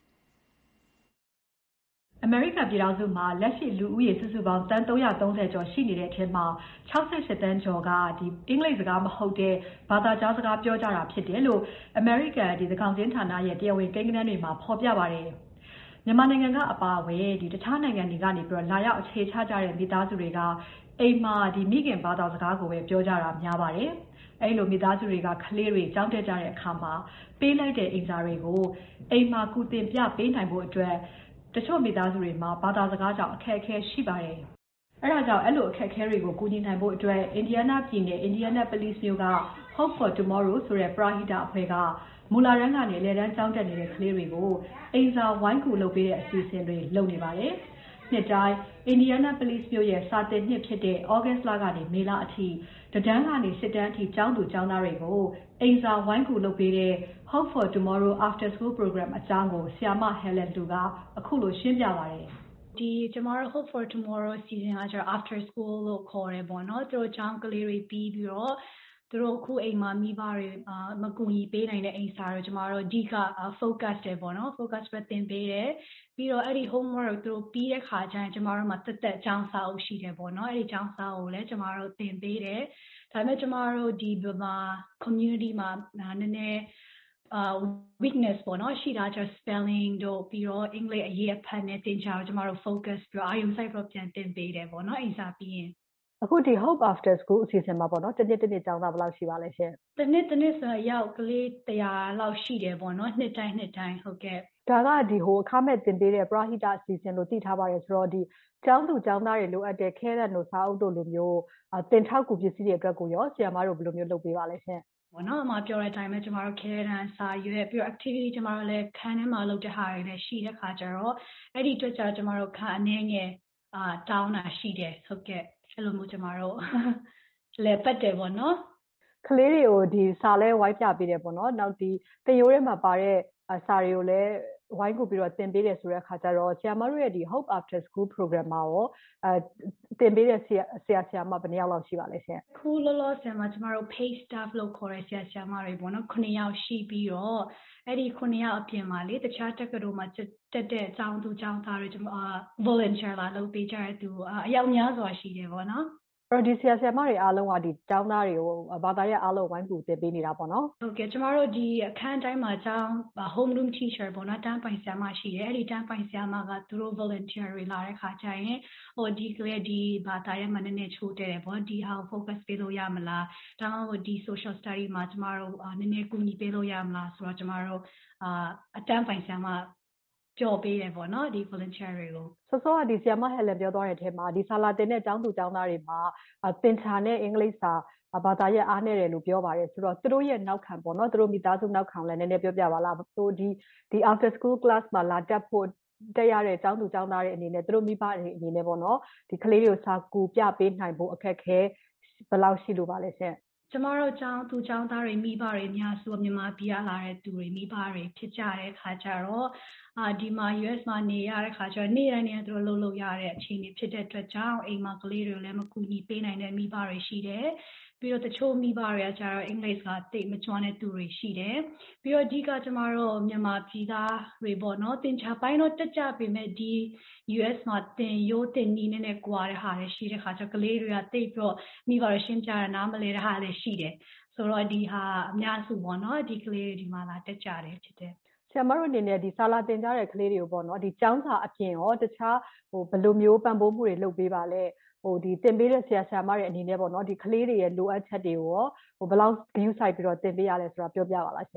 အမေရိကန်ပြည်ထောင်စုမှာလက်ရှိလူဦးရေစုစုပေါင်းတန်းသုံးရာသုံးဆယ်ကျော်ရှိနေတဲ့အထက်မှာ၆၈တန်းကျော်ကဒီအင်္ဂလိပ်စကားမဟုတ်တဲ့ဘာသာကြားစကားပြောကြတာဖြစ်တယ်လို့အမေရိကန်ဒီသကောင်ချင်းဌာနရဲ့တရားဝင်ကိန်းဂဏန်းတွေမှာဖော်ပြပါတယ်။မြန်မာနိုင်ငံကအပါအဝင်ဒီတခြားနိုင်ငံတွေကနေပြီးတော့လာရောက်အခြေချကြတဲ့မိသားစုတွေကအိမ်မှာဒီမိခင်ဘာသာစကားကိုပဲပြောကြတာများပါတယ်။အဲ့လိုမိသားစုတွေကကလေးတွေကြောင်းတက်ကြတဲ့အခါမှာပေးလိုက်တဲ့အိမ်စာတွေကိုအိမ်မှာကုသင်ပြပေးနိုင်ဖို့အတွက်တချို့မိသားစုတွေမှာဘာသာစကားကြောင့်အခက်အခဲရှိပါတယ်။အဲဒါကြောင့်အဲ့လိုအခက်အခဲတွေကိုကူညီနိုင်ဖို့အတွက်အင်ဒီယာနာပြည်နယ်အင်ဒီယာနာပိုလစ်မြို့က Hope for Tomorrow ဆိုတဲ့ပရဟိတအဖွဲ့ကမူလာတန်းကနေလေတန်းကျောင်းတက်နေတဲ့ကလေးတွေကိုအိမ်စာဝိုင်းကူလုပ်ပေးတဲ့အစီအစဉ်တွေလုပ်နေပါတယ်။နှစ်တိုင်းအင်ဒီယာနာပိုလစ်မြို့ရဲ့စာသင်နှစ်ဖြစ်တဲ့ August လကနေမေလအထိတတန်းကနေရှစ်တန်းအထိကျောင်းသူကျောင်းသားတွေကိုအိမ်စာဝိုင်းကူလုပ်ပေးတဲ့ Hope for Tomorrow After School Program အကြောင်းကိုဆရာမ Helen Lu ကအခုလိုရှင်းပြပါတယ်။ဒီကျမတို့ Hope for Tomorrow အစီအစဉ်ကကျတော့ After School လို့ခေါ်တယ်ပေါ့နော်။သူတို့ကျောင်းကလေးတွေပြီးပြီးတော့သူတို့အခုအိမ်မှာမိဘတွေမကူညီပေးနိုင်တဲ့အိမ်စာတွေကျမတို့အဓိက focus တယ်ပေါ့နော် focus ပဲသင်ပေးတယ်ပြီးတော့အဲ့ဒီ homework သူတို့ပြီးတဲ့ခါကျရင်ကျမတို့မှာတက်တက်ကျောင်းစာအုပ်ရှိတယ်ပေါ့နော်အဲ့ဒီကျောင်းစာအုပ်ကိုလည်းကျမတို့သင်ပေးတယ်ဒါပေမဲ့ကျမတို့ဒီဗမာ community မှာနည်းနည်းUh, weakness ပေါ့နော်ရှိတာကျ spelling တို့ပြီးတော့ English အရေးအဖတ်နဲ့သင်ချာကိုကျမတို့ focus ပြီးတော့အာရုံစိုက်ပြီးတော့ပြန်သင်ပေးတယ်ပေါ့နော်အိမ်စာပြီးရင်အခုဒီ Hope After School အစီအစဉ်မှာပေါ့နော်တစ်နှစ်တစ်နှစ်ကျောင်းသားဘယ်လောက်ရှိပါလဲရှင်တစ်နှစ်တစ်နှစ်ဆိုရောက်ကလေးတစ်ရာလောက်ရှိတယ်ပေါ့နော်နှစ်တိုင်းနှစ်တိုင်းဟုတ်ကဲ့ဒါကဒီဟိုအခမဲ့သင်ပေးတဲ့ပရဟိတအစီအစဉ်လို့သိထားပါတယ်ဆိုတော့ဒီကျောင်းသူကျောင်းသားတွေလိုအပ်တဲ့ခဲတံတို့စာအုပ်တို့လိုမျိုးသင်ထောက်ကူပစ္စည်းတွေအတွက်ကိုရောဆရာမတို့ဘယ်လိုမျိုးလုပ်ပေးပါလဲရှင်ပေါ့နော်အမပြောတဲ့အတိုင်းပဲကျမတို့ခဲတန်းစာရွက်ပြီးတော့ activity ကျမတို့လည်းခန်းထဲမှာလုပ်တဲ့ဟာတွေလည်းရှိတဲ့ခါကျတော့အဲ့ဒီအတွက်ကျတော့ကျမတို့ခန်းအနေငယ်အာတောင်းတာရှိတယ်ဟုတ်ကဲ့အဲ့လိုမျိုးကျမတို့လည်းပတ်တယ်ပေါ့နော်ကလေးတွေကိုဒီစာလဲဝိုင်းပြပေးတယ်ပေါ့နော်နောက်ဒီသင်ရိုးထဲမှာပါတဲ့စာတွေကိုလည်းဝိုင်းကူပြီးတော့သင်ပေးတယ်ဆိုတဲ့အခါကျတော့ဆရာမတို့ရဲ့ဒီ Hope After School Program မှာရောအဲသင်ပေးတဲ့ဆရာဆရာဆရာမဘယ်နှယောက်လောက်ရှိပါလဲရှင်ခုလောလောဆယ်မှာကျမတို့ paid staff လို့ခေါ်တဲ့ဆရာဆရာမတွေပေါ့နော်ခုနှစ်ယောက်ရှိပြီးတော့အဲ့ဒီခုနှစ်ယောက်အပြင်မှာလေတခြားတက္ကသိုလ်မှာတက်တဲ့အကြောင်းသူအကြောင်းသားတွေကျွန်တော် volunteer လာလုပ်ပေးကြတဲ့သူအယောက်များစွာရှိတယ်ပေါ့နော်အဲ့ဒီဆရာဆရာမတွေအားလုံးကဒီကျောင်းသားတွေကိုဘာသာရေးအားလုံးဝိုင်းကူသင်ပေးနေတာပေါ့နော်ဟုတ်ကဲ့ကျမတို့ဒီအခန်းတိုင်းမှာကျောင်း home room teacher ပေါ့နော်တန်းပိုင်ဆရာမရှိတယ်အဲ့ဒီတန်းပိုင်ဆရာမကသူတို့ volunteer တွေလာတဲ့ခါကျရင်ဟိုဒီကလေးဒီဘာသာရေးမှာနည်းနည်းချိုးတယ်ပေါ့ဒီဟာ focus ပေးလို့ရမလားဒါမှမဟုတ်ဒီ social study မှာကျမတို့နည်းနည်းကူညီပေးလို့ရမလားဆိုတော့ကျမတို့အာအတန်းပိုင်ဆရာမကြော်ပေးတယ်ပေါ့နော်ဒီ volunteer တွေကိုစောစောကဒီဆရာမ Helen ပြောသွားတဲ့အထက်မှာဒီစာလာတင်တဲ့ကျောင်းသူကျောင်းသားတွေမှာသင်္ချာနဲ့အင်္ဂလိပ်စာဘာသာရေးအားနည်းတယ်လို့ပြောပါတယ်ဆိုတော့သူတို့ရဲ့နောက်ခံပေါ့နော်သူတို့မိသားစုနောက်ခံလည်းနည်းနည်းပြောပြပါလားဟိုဒီဒီ after school class မှာလာတက်ဖို့တက်ရတဲ့ကျောင်းသူကျောင်းသားတွေအနေနဲ့သူတို့မိဘတွေအနေနဲ့ပေါ့နော်ဒီကလေးတွေကိုစာကူပြပေးနိုင်ဖို့အခက်ခဲဘယ်လောက်ရှိလို့ပါလဲရှင်ကျမတို့ကျောင်းသူကျောင်းသားတွေမိဘတွေအများစုမြန်မာပြည်လာတဲ့သူတွေမိဘတွေဖြစ်ကြတဲ့ခါကျတော့အာဒီမှာ U S မှာနေရတဲ့ခါကျတော့နေ့တိုင်းနေ့သူတို့လှုပ်လှုပ်ရတဲ့အခြေအနေဖြစ်တဲ့အတွက်ကြောင့်အိမ်မှာကလေးတွေလည်းမကူညီပေးနိုင်တဲ့မိဘတွေရှိတယ်ပြီးတော့တချို့မိဘတွေကကျတော့အင်္ဂလိပ်ကတိတ်မကျွမ်းတဲ့သူတွေရှိတယ်ပြီးတော့အဓိကကျမတို့မြန်မာပြည်သားတွေပေါ့နော်သင်ချာပိုင်းတော့တက်ကြပေမဲ့ဒီ U S မှာသင်ရိုးသင်နည်းနဲ့ကွာတဲ့ဟာတွေရှိတဲ့ခါကျကလေးတွေကတိတ်ပြီးတော့မိဘတွေရှင်းပြတာနားမလဲတဲ့ဟာတွေရှိတယ်ဆိုတော့ဒီဟာအများစုပေါ့နော်ဒီကလေးတွေဒီမှာလာတက်ကြတယ်ဖြစ်တယ်ဆရာမတို့အနေနဲ့ဒီစာလာသင်ကြားတဲ့ကလေးတွေကိုပေါ့နော်ဒီကျောင်းစာအပြင်ရောတခြားဟိုဘယ်လိုမျိုးပံ့ပိုးမှုတွေလုပ်ပေးပါလဲဟိုဒီသင်ပေးတဲ့ဆရာဆရာမတွေအနေနဲ့ပေါ့နော်ဒီကလေးတွေရဲ့လိုအပ်ချက်တွေကိုရောဟိုဘယ်လောက် view site ပြီးတော့သင်ပေးရလဲဆိုတာပြောပြပါလားရှင်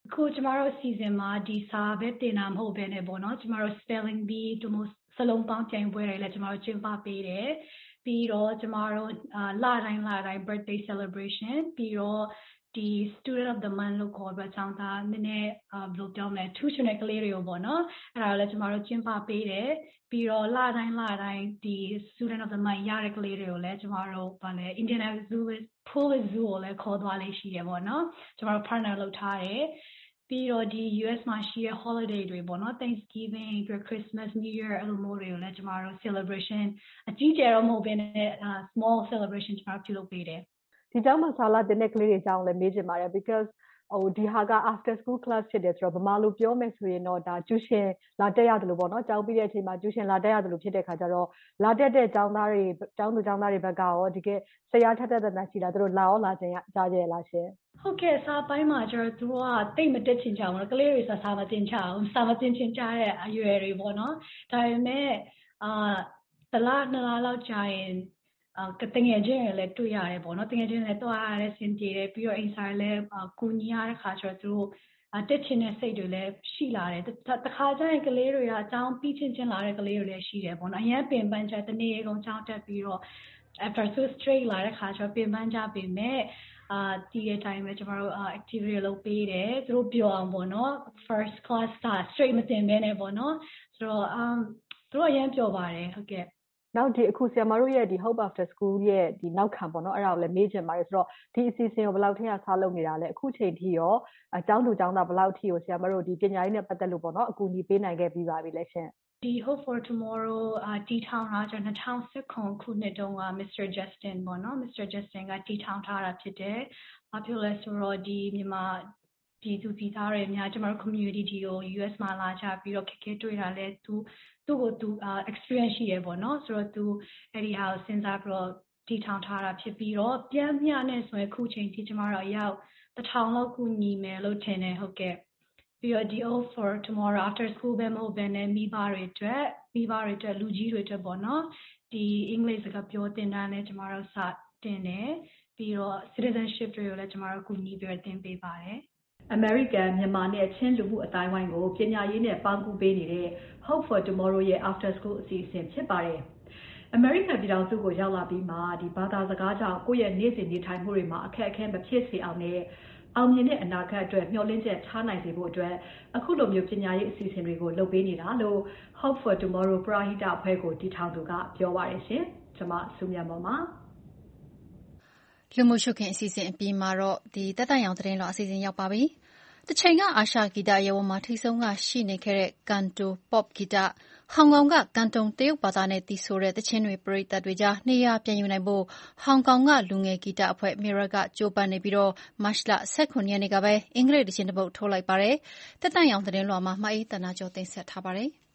အခုကျမတို့ season မှာဒီစာပဲတင်တာမဟုတ်ဘဲနဲ့ပေါ့နော်ကျမတို့ spelling bee တို့မျိုးစလုံးပေါင်းပြိုင်ပွဲတွေလည်းကျမတို့ကျင်းပပေးတယ်ပြီးတော့ကျမတို့လတိုင်းလတိုင်း birthday celebration ပြီးတော့ဒီ student of the month လို့ခေါ်ပြီးကျောင်းသားနည်းနည်းဘယ်လိုပြောမလဲထူးချွန်တဲ့ကလေးတွေကိုပေါ့နော်အဲ့ဒါလည်းကျမတို့ကျင်းပပေးတယ်ပြီးတော့လတိုင်းလတိုင်းဒီ student of the month ရတဲ့ကလေးတွေကိုလည်းကျမတို့ဗာလဲ Indian Zoo Pool Zoo ကိုလည်းခေါ်သွားလေးရှိတယ်ပေါ့နော်ကျမတို့ partner လုပ်ထားတယ်ပြီးတော့ဒီ U S မှာရှိတဲ့ holiday တွေပေါ့နော် Thanksgiving ပြီး Christmas New Year အဲ့လိုမျိုးတွေကိုလည်းကျမတို့ celebration အကြီးကျယ်တော့မဟုတ်ဘဲနဲ့ small celebration ကျမတို့ပြုလုပ်ပေးတယ်ဒီကျောင်းမှာစာလာတင်တဲ့ကလေးတွေအကြောင်းလည်းမေးချင်ပါတယ် because ဟိုဒီဟာက after school class ဖြစ်တယ်ဆိုတော့ဗမာလိုပြောမယ်ဆိုရင်တော့ဒါကျူရှင်လာတက်ရတယ်လို့ပေါ့နော်ကျောင်းပြီးတဲ့အချိန်မှာကျူရှင်လာတက်ရတယ်လို့ဖြစ်တဲ့ခါကျတော့လာတက်တဲ့ကျောင်းသားတွေကျောင်းသူကျောင်းသားတွေဘက်ကရောဒီကဆရာထက်တဲ့တဲ့ရှိလားသူတို့လာရောလာခြင်းကြားကြရလားရှင်ဟုတ်ကဲ့စာပိုင်းမှာကျတော့သူတို့ကတိတ်မတက်ချင်ကြဘူးကလေးတွေစာမတင်ချအောင်စာမတင်ချင်ကြတဲ့အရွယ်တွေပေါ့နော်ဒါပေမဲ့အာတလားနှစ်လားလောက်ကြာရင်အာတငယ်ချင်းတွေလည်းတွေ့ရတယ်ပေါ့နော်တငယ်ချင်းတွေလည်းတွားရတယ်ဆင်ပြေတယ်ပြီးတော့အိမ်ဆိုင်လည်းကူညီရတဲ့ခါကျတော့သူတို့တက်ချင်တဲ့စိတ်တွေလည်းရှိလာတယ်တခါကျရင်ကလေးတွေကအကြောင်းပြီးချင်းချင်းလာတဲ့ကလေးတွေလည်းရှိတယ်ပေါ့နော်အရင်ပင်ပန်းချတနေ့ကုန်ကြောင်းတက်ပြီးတော့ after so straight လာတဲ့ခါကျတော့ပင်ပန်းကြပေမဲ့အာဒီအတိုင်းပဲကျမတို့ activity လုပ်ပေးတယ်သူတို့ပြောအောင်ပေါ့နော် first class start straight မတင်ဘဲနဲ့ပေါ့နော်ဆိုတော့ um သူတို့အရင်ပြောပါတယ်ဟုတ်ကဲ့နောက်ဒီအခုဆရာမတို့ရဲ့ဒီ Hope After School ရဲ့ဒီနောက်ခံပေါ့နော်အဲ့ဒါကိုလည်းမေးချင်ပါတယ်ဆိုတော့ဒီအစီအစဉ်ကိုဘယ်လောက်ထိစားလုပ်နေတာလဲအခုချိန်ထိရောအကျောင်းသူကျောင်းသားဘယ်လောက်ထိကိုဆရာမတို့ဒီပညာရေးနဲ့ပတ်သက်လို့ပေါ့နော်အကူအညီပေးနိုင်ခဲ့ပြီးပါပြီလဲရှင်ဒီ Hope for Tomorrow တီထောင်တာကျွန်တော်two thousand sixခုနှစ်တုန်းက Mister Justin ပေါ့နော် Mister Justin ကတီထောင်ထားတာဖြစ်တယ်။ဘာဖြစ်လဲဆိုတော့ဒီမြန်မာပြည်သူပြည်သားတွေအများကျမတို့ community ဒီကို U S မှာလာကြပြီးတော့ခက်ခဲတွေ့တာလဲသူသူ့ကိုသူ experience ရှိရပေါ့နော်ဆိုတော့သူအဲ့ဒီဟာကိုစဉ်းစားပြီးတော့တီထောင်ထားတာဖြစ်ပြီးတော့ပြန်မျှနဲ့ဆိုရင်ခုချိန်ထိကျမတို့ရောက်တစ်ထောင်လောက်ကူညီမယ်လို့ထင်တယ်ဟုတ်ကဲ့ပြီးတော့ဒီ Hope for Tomorrow After School ပဲမဟုတ်ဘဲနဲ့မိဘတွေအတွက်မိဘတွေအတွက်လူကြီးတွေအတွက်ပေါ့နော်ဒီအင်္ဂလိပ်စကားပြောသင်တန်းနဲ့ကျမတို့စတင်တယ်ပြီးတော့ citizenship တွေကိုလည်းကျမတို့ကူညီပြီးသင်ပေးပါတယ် American မြန်မာနဲ့ချင်းလူမှုအတိုင်းဝိုင်းကိုပညာရေးနဲ့ပေါင်းကူးပေးနေတဲ့ Hope for Tomorrow ရဲ့ After School အစီအစဉ်ဖြစ်ပါတယ်။ American ပြည်ထောင်စုကိုရောက်လာပြီးမှဒီဘာသာစကားကြောင့်ကိုယ့်ရဲ့နေ့စဉ်နေထိုင်မှုတွေမှာအခက်အခဲမဖြစ်စေအောင်နဲ့အောင်မြင်တဲ့အနာဂတ်အတွက်မျှော်လင့်ချက်ထားနိုင်စေဖို့အတွက်အခုလိုမျိုးပညာရေးအစီအစဉ်တွေကိုလုပ်ပေးနေတာလို့ Hope for Tomorrow ပရဟိတအဖွဲ့ကိုတည်ထောင်သူကပြောပါတယ်ရှင်။ကျွန်မစုမြတ်မောင်ပါလူမှုရှုခင်အစီအစဉ်အပြီးမှာတော့ဒီတက်တန်ရောင်သတင်းတော်အစီအစဉ်ရောက်ပါပြီ။တစ်ချိန်ကအာရှဂီတရေဝမှာထိဆုံးကရှိနေခဲ့တဲ့ကန်တို pop ဂီတဟောင်ကောင်ကကန်တုံတရုတ်ဘာသာနဲ့တည်ဆိုတဲ့သချင်းတွေပရိသတ်တွေကြားနေရာပြန်ယူနိုင်ဖို့ဟောင်ကောင်ကလူငယ်ဂီတအဖွဲ့ Mirror ကကြိုးပမ်းနေပြီးတော့မတ်လ၁၇ရက်နေ့ကပဲအင်္ဂလိပ်သချင်းတစ်ပုဒ်ထုတ်လိုက်ပါတယ်။တက်တန်ရောင်သတင်းလွှာမှာမအေးတနာကျော်တင်ဆက်ထားပါတယ်။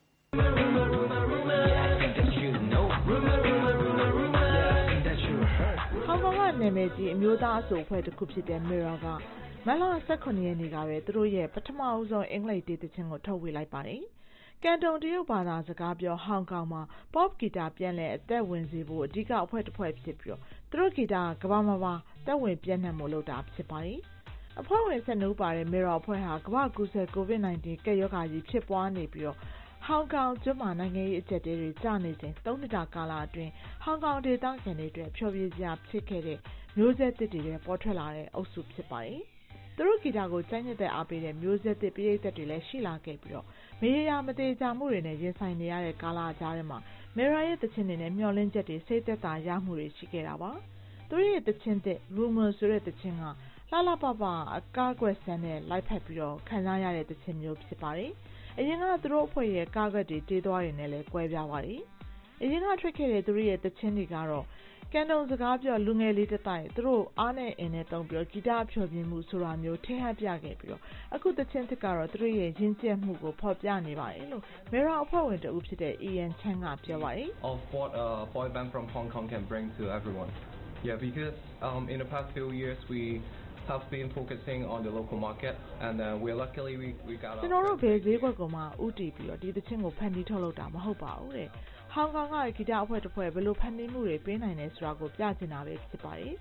ဟောင်ကောင်ကနာမည်ကြီးအမျိုးသားအဆိုအဖွဲ့တစ်ခုဖြစ်တဲ့ Mirror ကမတ်လ၁၇ရက်နေ့ကပဲသူတို့ရဲ့ပထမအဆုံးအင်္ဂလိပ်တေးသချင်းကိုထုတ်ဝေလိုက်ပါတယ်။ကန်တုံတရုတ်ဘာသာစကားပြောဟောင်ကောင်မှာ pop ဂီတပြန်လည်အသက်ဝင်စေဖို့အဓိကအဖွဲ့တစ်ဖွဲ့ဖြစ်ပြီးသူတို့ဂီတကကမ္ဘာမှာပါသက်ဝင်ပြန့်နှံ့မှုလုပ်တာဖြစ်ပါတယ်။အဖွဲ့ဝင်၁၂ဦးပါတဲ့ Mirror အဖွဲ့ဟာကမ္ဘာကူးစက် ကိုဗစ်၁၉ ကပ်ရောဂါကြီးဖြစ်ပွားနေပြီးတော့ဟောင်ကောင်ကျွန်းမှာနိုင်ငံရေးအကျပ်တဲတွေကျနေချိန်သုံးနှစ်တာကာလအတွင်းဟောင်ကောင်ဒေသခံတွေအတွက်ဖျော်ဖြေစရာဖြစ်ခဲ့တဲ့မျိုးဆက်သစ်တွေပေါ်ထွက်လာတဲ့အုပ်စုဖြစ်ပါတယ်။သူတို့ဂီတကိုကြိုက်နှစ်အားပေးတဲ့မျိုးဆက်သစ်ပရိသတ်တွေလည်းရှိလာခဲ့ပြီးတော့မရေရာမသေးချာမှုတွေနဲ့ရင်ဆိုင်နေရတဲ့ကာလကြားထဲမှာ Mirror ရဲ့သချင်းတွေနဲ့မျှော်လင့်ချက်တွေစိတ်သက်သာရမှုတွေရှိခဲ့တာပါ။သူတို့ရဲ့သချင်းသစ် Rumor ဆိုတဲ့သချင်းကလှလှပပအကားကွက်ဆန်းနဲ့လိုက်ဖက်ပြီးတော့ခံစားရတဲ့သချင်းမျိုးဖြစ်ပါတယ်။အရင်ကသူတို့အဖွဲ့ရဲ့ကားကွက်တွေတေးသွားတွေနဲ့လည်းကွဲပြားပါတယ်။အရင်ကထွက်ခဲ့တဲ့သူတို့ရဲ့သချင်းတွေကတော့ကန်တုံစကားပြောလူငယ်လေးတစ်တိုက်သူတို့အားနဲ့အင်းနဲ့တုံးပြီးဂီတဖျော်ဖြေမှုဆိုတာမျိုးထင်ဟပ်ပြခဲ့ပြီးတော့အခုသချင်းသစ်ကတော့သူတို့ရဲ့ရင်းကျက်မှုကိုဖော်ပြနေပါတယ်လို့ Mirror အဖွဲ့ဝင်တဦးဖြစ်တဲ့ Ian Chan ကပြောပါတယ် Of what a boy band from Hong Kong can bring to everyone. Yeah, because um, in the past few years we have been focusing on the local market and uh, we luckily we we got our ကျွန်တော်တို့ဘယ်ဈေးကွက်ကိုမှဥတီပြီးတော့ဒီသချင်းကိုဖန်တီးထုတ်လုပ်တာမဟုတ်ပါဘူးတဲ့ဟောင်ကောင်ကဂီတအဖွဲ့တစ်ဖွဲ့ဘယ်လိုဖန်တီးမှုတွေပေးနိုင်လဲဆိုတာကိုပြချင်တာပဲဖြစ်ပါတယ်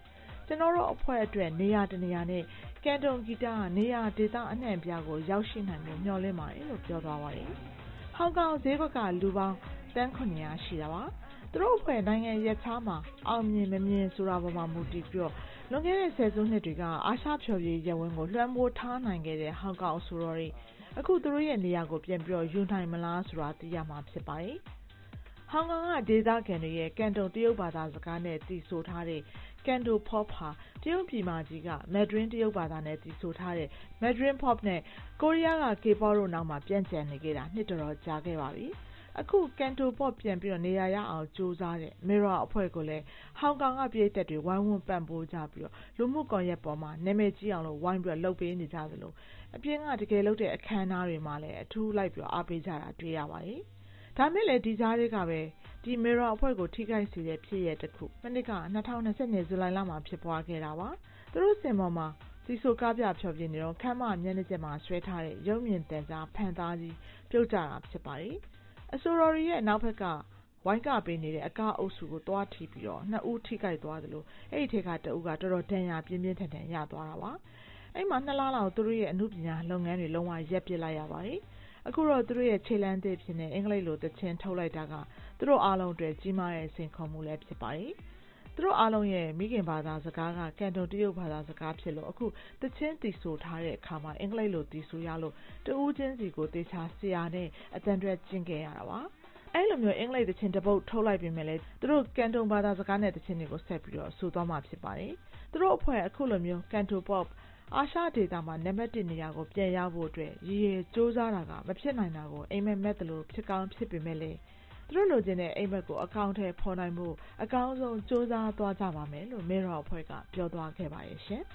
ကျွန်တော်တို့အဖွဲ့အတွက်နေရာတနေရာနဲ့ကန်တုံဂီတကနေရာဒေသအနှံ့ပြားကိုရောက်ရှိနိုင်မှုမျှော်လင့်ပါတယ်လို့ပြောသွားပါတယ်။ဟောင်ကောင်ဈေးကွက်ကလူပေါင်းတန်းခုနှစ်ရာရှိတာပါ။သူတို့အဖွဲ့နိုင်ငံရပ်ခြားမှာအောင်မြင်မမြင်ဆိုတာပေါ်မှာမူတည်ပြီးလွန်ခဲ့တဲ့ဆယ်စုနှစ်တွေကအာရှဖျော်ဖြေရပ်ဝန်းကိုလွှမ်းမိုးထားနိုင်ခဲ့တဲ့ဟောင်ကောင်အဆိုတော်တွေအခုသူတို့ရဲ့နေရာကိုပြန်ပြီးယူနိုင်မလားဆိုတာသိရမှာဖြစ်ပါတယ်။ဟောင်ကောင်ကဒေသခံတွေရဲ့ကန်တုံတရုတ်ဘာသာစကားနဲ့တည်ဆိုထားတဲ့ကန်တို pop ဟာတရုတ်ပြည်မကြီးကမက်ဒရင်းတရုတ်ဘာသာနဲ့တည်ဆိုထားတဲ့မက်ဒရင်း pop နဲ့ကိုရီးယားက K-pop တို့နောက်မှာပြန့်ကျက်နေခဲ့တာနှစ်တော်တော်ကြာခဲ့ပါပြီ။အခုကန်တို pop ပြန်ပြီးနေရာရအောင်ကြိုးစားတဲ့ Mirror အဖွဲ့ကိုလည်းဟောင်ကောင်ကပြည်သက်တွေဝိုင်းဝန်းပံ့ပိုးကြပြီးလူမှုကွန်ရက်ပေါ်မှာနာမည်ကြီးအောင်လို့ဝိုင်းပြီးလုပ်ပေးနေကြသလိုအပြင်ကတကယ်လုပ်တဲ့အခမ်းအနားတွေမှာလည်းအထူးလိုက်ပြီးအားပေးကြတာတွေ့ရပါတယ်။ဒါမဲ့လည်းဒီကြားတွေကပဲဒီ Mirror အဖွဲ့ကိုထိခိုက်စေတဲ့ဖြစ်ရပ်တစ်ခုမနစ်က၂၀၂၂ဇူလိုင်လမှာဖြစ်ပွားခဲ့တာပါ။သူတို့စင်ပေါ်မှာစီဆိုကားပြဖျော်ဖြေနေတော့ခမ်းမမျက်နှာကျက်မှာဆွဲထားတဲ့ရုပ်မြင်သံကြားဖန်သားကြီးပြုတ်ကျတာဖြစ်ပါတယ်။အဆိုတော်ရဲ့နောက်ဘက်ကဝိုင်းကပေးနေတဲ့အကားအုပ်စုကိုသွားထိပြီးတော့နှစ်ဦးထိခိုက်သွားသလိုအဲ့ဒီထက်ကတအူးကတော်တော်ဒဏ်ရာပြင်းပြင်းထန်ထန်ရသွားတာပါ။အဲ့မှာနှစ်လလောက်သူတို့ရဲ့အမှုပညာလုပ်ငန်းတွေလုံးဝရပ်ပစ်လိုက်ရပါတယ်။အခုတော့သူတို့ရဲ့ခြေလမ်းသစ်ဖြစ်နေအင်္ဂလိပ်လိုသချင်းထုတ်လိုက်တာကသူတို့အားလုံးအတွက်ကြီးမားတဲ့စိန်ခေါ်မှုလည်းဖြစ်ပါတယ်။သူတို့အားလုံးရဲ့မိခင်ဘာသာစကားကကန်တုံတရုတ်ဘာသာစကားဖြစ်လို့အခုသချင်းတည်ဆိုထားတဲ့အခါမှာအင်္ဂလိပ်လိုတည်ဆိုရလို့တဦးချင်းစီကိုတေချာဆရာနဲ့အတန်တွဲကျင့်ခဲ့ရတာပါ။အဲ့လိုမျိုးအင်္ဂလိပ်သချင်းတစ်ပုတ်ထုတ်လိုက်ပြင်မဲ့လေသူတို့ကန်တုံဘာသာစကားနဲ့သချင်းတွေကိုဆက်ပြီးတော့ဆိုသွားမှာဖြစ်ပါတယ်။သူတို့အဖွဲ့အခုလိုမျိုးကန်တို popအာရှဒေသမှာနံပါတ်တစ်နေရာကိုပြန်ရဖို့အတွက်ရည်ရည်စူးစမ်းတာကမဖြစ်နိုင်တာကိုအိမ်မက်မက်တလို့ဖြစ်ကောင်းဖြစ်ပေမဲ့လေသူတို့လိုချင်တဲ့အိမ်မက်ကိုအကောင့်ထဲဖော်နိုင်မှုအကောင်းဆုံးစူးစမ်းသွားကြပါမယ်လို့ Mirror အဖွဲ့ကပြောသွားခဲ့ပါရဲ့ရှင်။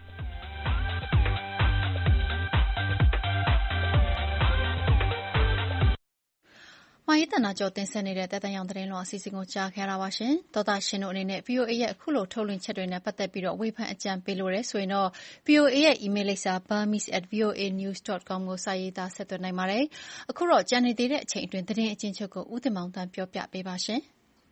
မာရေးတနာကျော်တင်ဆက်နေတဲ့တက်တန်ရောင်သတင်းလွှာအစီအစဉ်ကိုကြားခဲ့ရတာပါရှင်။သောတာရှင်တို့အနေနဲ့ ဗီအိုအေ ရဲ့အခုလိုထုတ်လွှင့်ချက်တွေနဲ့ပတ်သက်ပြီးတော့ဝေဖန်အကြံပေးလို့ရဆိုရင်တော့ ဗီအိုအေ ရဲ့ email လိပ်စာ burmese at v o a news dot com ကိုစာရေးသားဆက်သွင်းနိုင်ပါတယ်။အခုတော့ကြံနေသေးတဲ့အချိန်အတွင်းသတင်းအကျဉ်းချုပ်ကိုဦးတင်မောင်တန်းပြောပြပေးပါရှင်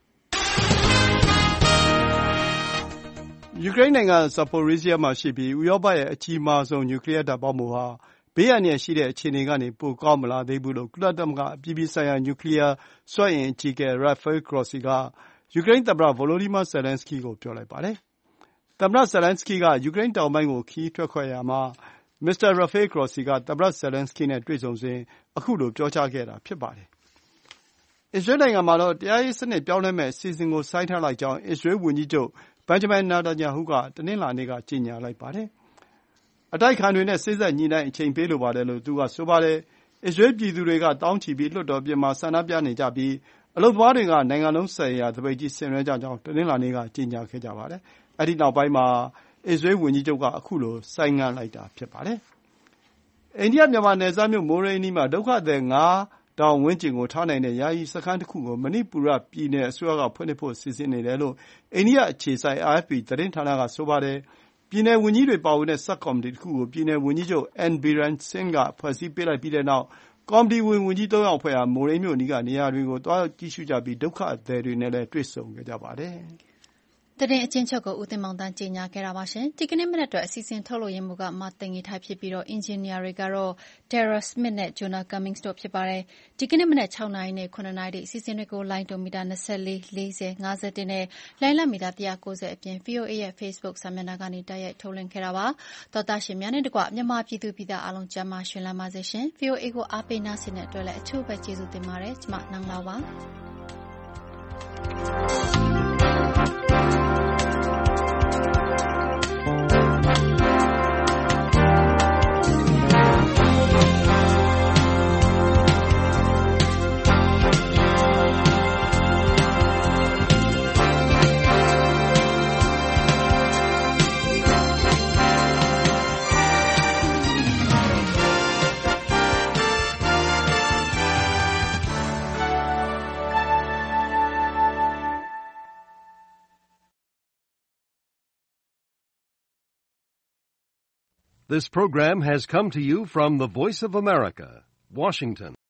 ။ယူကရိန်းနိုင်ငံ Zaporizhzhia မှာရှိပြီးဥရောပရဲ့အကြီးမားဆုံးနျူကလ িয়ার ဓာတ်ပေါက်မှုဟာဘေးအန္တရာယ်ရှိတဲ့အခြေအနေကနေပိုကောင်းမလာသေးဘူးလို့ကုလသမဂ္ဂအပြည်ပြည်ဆိုင်ရာနျူကလ িয়ার စွမ်းအင်အကြီးအကဲ Rafael Grossi ကယူကရိန်းသမ္မတ Volodymyr Zelenskyy ကိုပြောလိုက်ပါတယ်။သမ္မတ Zelenskyy ကယူကရိန်းတောင်ပိုင်းကိုခရီးထွက်ခွာရာမှာမစ္စတာ Rafael Grossi ကသမ္မတ Zelenskyy နဲ့တွေ့ဆုံစဉ်အခုလိုပြောကြားခဲ့တာဖြစ်ပါတယ်။အစ္စရေးနိုင်ငံမှာတော့တရားရေးစနစ်ပြောင်းလဲမယ့်အစီအစဉ်ကိုဆိုင်းထားလိုက်ကြောင်းအစ္စရေးဝန်ကြီးချုပ် Benjamin Netanyahu ကတနင်္လာနေ့ကကြေညာလိုက်ပါတယ်။အတိုက်အခံတွေနဲ့စေ့စပ်ညှိနှိုင်းအချိန်ပေးလိုပါတယ်လို့သူကဆိုပါတယ်။အစ္စရေးပြည်သူတွေကသောင်းချီပြီးလွှတ်တော်ပြင်မှာဆန္ဒပြနေကြပြီးအလုပ်သမားတွေကနိုင်ငံလုံးဆိုင်ရာသပိတ်ကြီးဆင်နွှဲကြကြောင်းတနင်္လာနေ့ကကြေညာခဲ့ကြပါတယ်။အဲဒီနောက်ပိုင်းမှာအစ္စရေးဝန်ကြီးချုပ်ကအခုလိုဆိုင်းငံ့လိုက်တာဖြစ်ပါတယ်။အိန္ဒိယမြန်မာနယ်စပ်မြို့မိုးရေးအနီးမှာဒုက္ခသည်ငါးထောင်ဝန်းကျင်ကိုထားနိုင်တဲ့ယာယီစခန်းတစ်ခုကိုမဏိပူရပြည်နယ်အစိုးရကဖွင့်လှစ်ဖို့စီစဉ်နေတယ်လို့အိန္ဒိယအခြေစိုက် အာအက်ဖ်ပီ သတင်းဌာနကဆိုပါတယ်။ပြည်နယ်ဝန်ကြီးတွေပါဝင်တဲ့ဆပ်ကော်မတီတစ်ခုကိုပြည်နယ်ဝန်ကြီးချုပ် N. Biren Singh ကဖွဲ့စည်းပေးလိုက်ပြီးတဲ့နောက်ကော်မတီဝင်ဝန်ကြီးသုံးယောက်အဖွဲ့ဟာမိုးရေးမြို့အနီးကနေရာတွေကိုသွားကြည့်ရှုကြပြီးဒုက္ခသည်တွေနဲ့လည်းတွေ့ဆုံခဲ့ကြပါတယ်။သတင်းအကျဉ်းချုပ်ကိုဦးတင်မောင်တန်းကြေညာခဲ့တာပါရှင်။ဒီကနေ့မနက်အတွက်အစီအစဉ်ထုတ်လို့ရမှုကမသိငီထိုက်ဖြစ်ပြီးတော့အင်ဂျင်နီယာတွေကတော့ Dara Smith နဲ့ Jonah Cummings တို့ဖြစ်ပါတယ်။ဒီကနေ့မနက်၆နာရီနဲ့၇နာရီအစီအစဉ်တွေကိုလိုင်းဒိုမီတာ၂၄ ၄၀ ၅၁နဲ့လိုင်းလမီတာ၁၉၀အပြင် ဗွီအိုအေ ရဲ့ Facebook စာမျက်နှာကနေတိုက်ရိုက်ထုတ်လွှင့်ခဲ့တာပါ။သောတာရှင်များနဲ့တကွမြန်မာပြည်သူပြည်သားအားလုံးကျန်းမာရှင်လန်းပါစေရှင်။ ဗွီအိုအေကိုအားပေးနားဆင်တဲ့အတွက်လည်းအထူးပဲကျေးဇူးတင်ပါတယ်။ကျွန်မနန်းလာပါ။ This program has come to you from the Voice of America, Washington.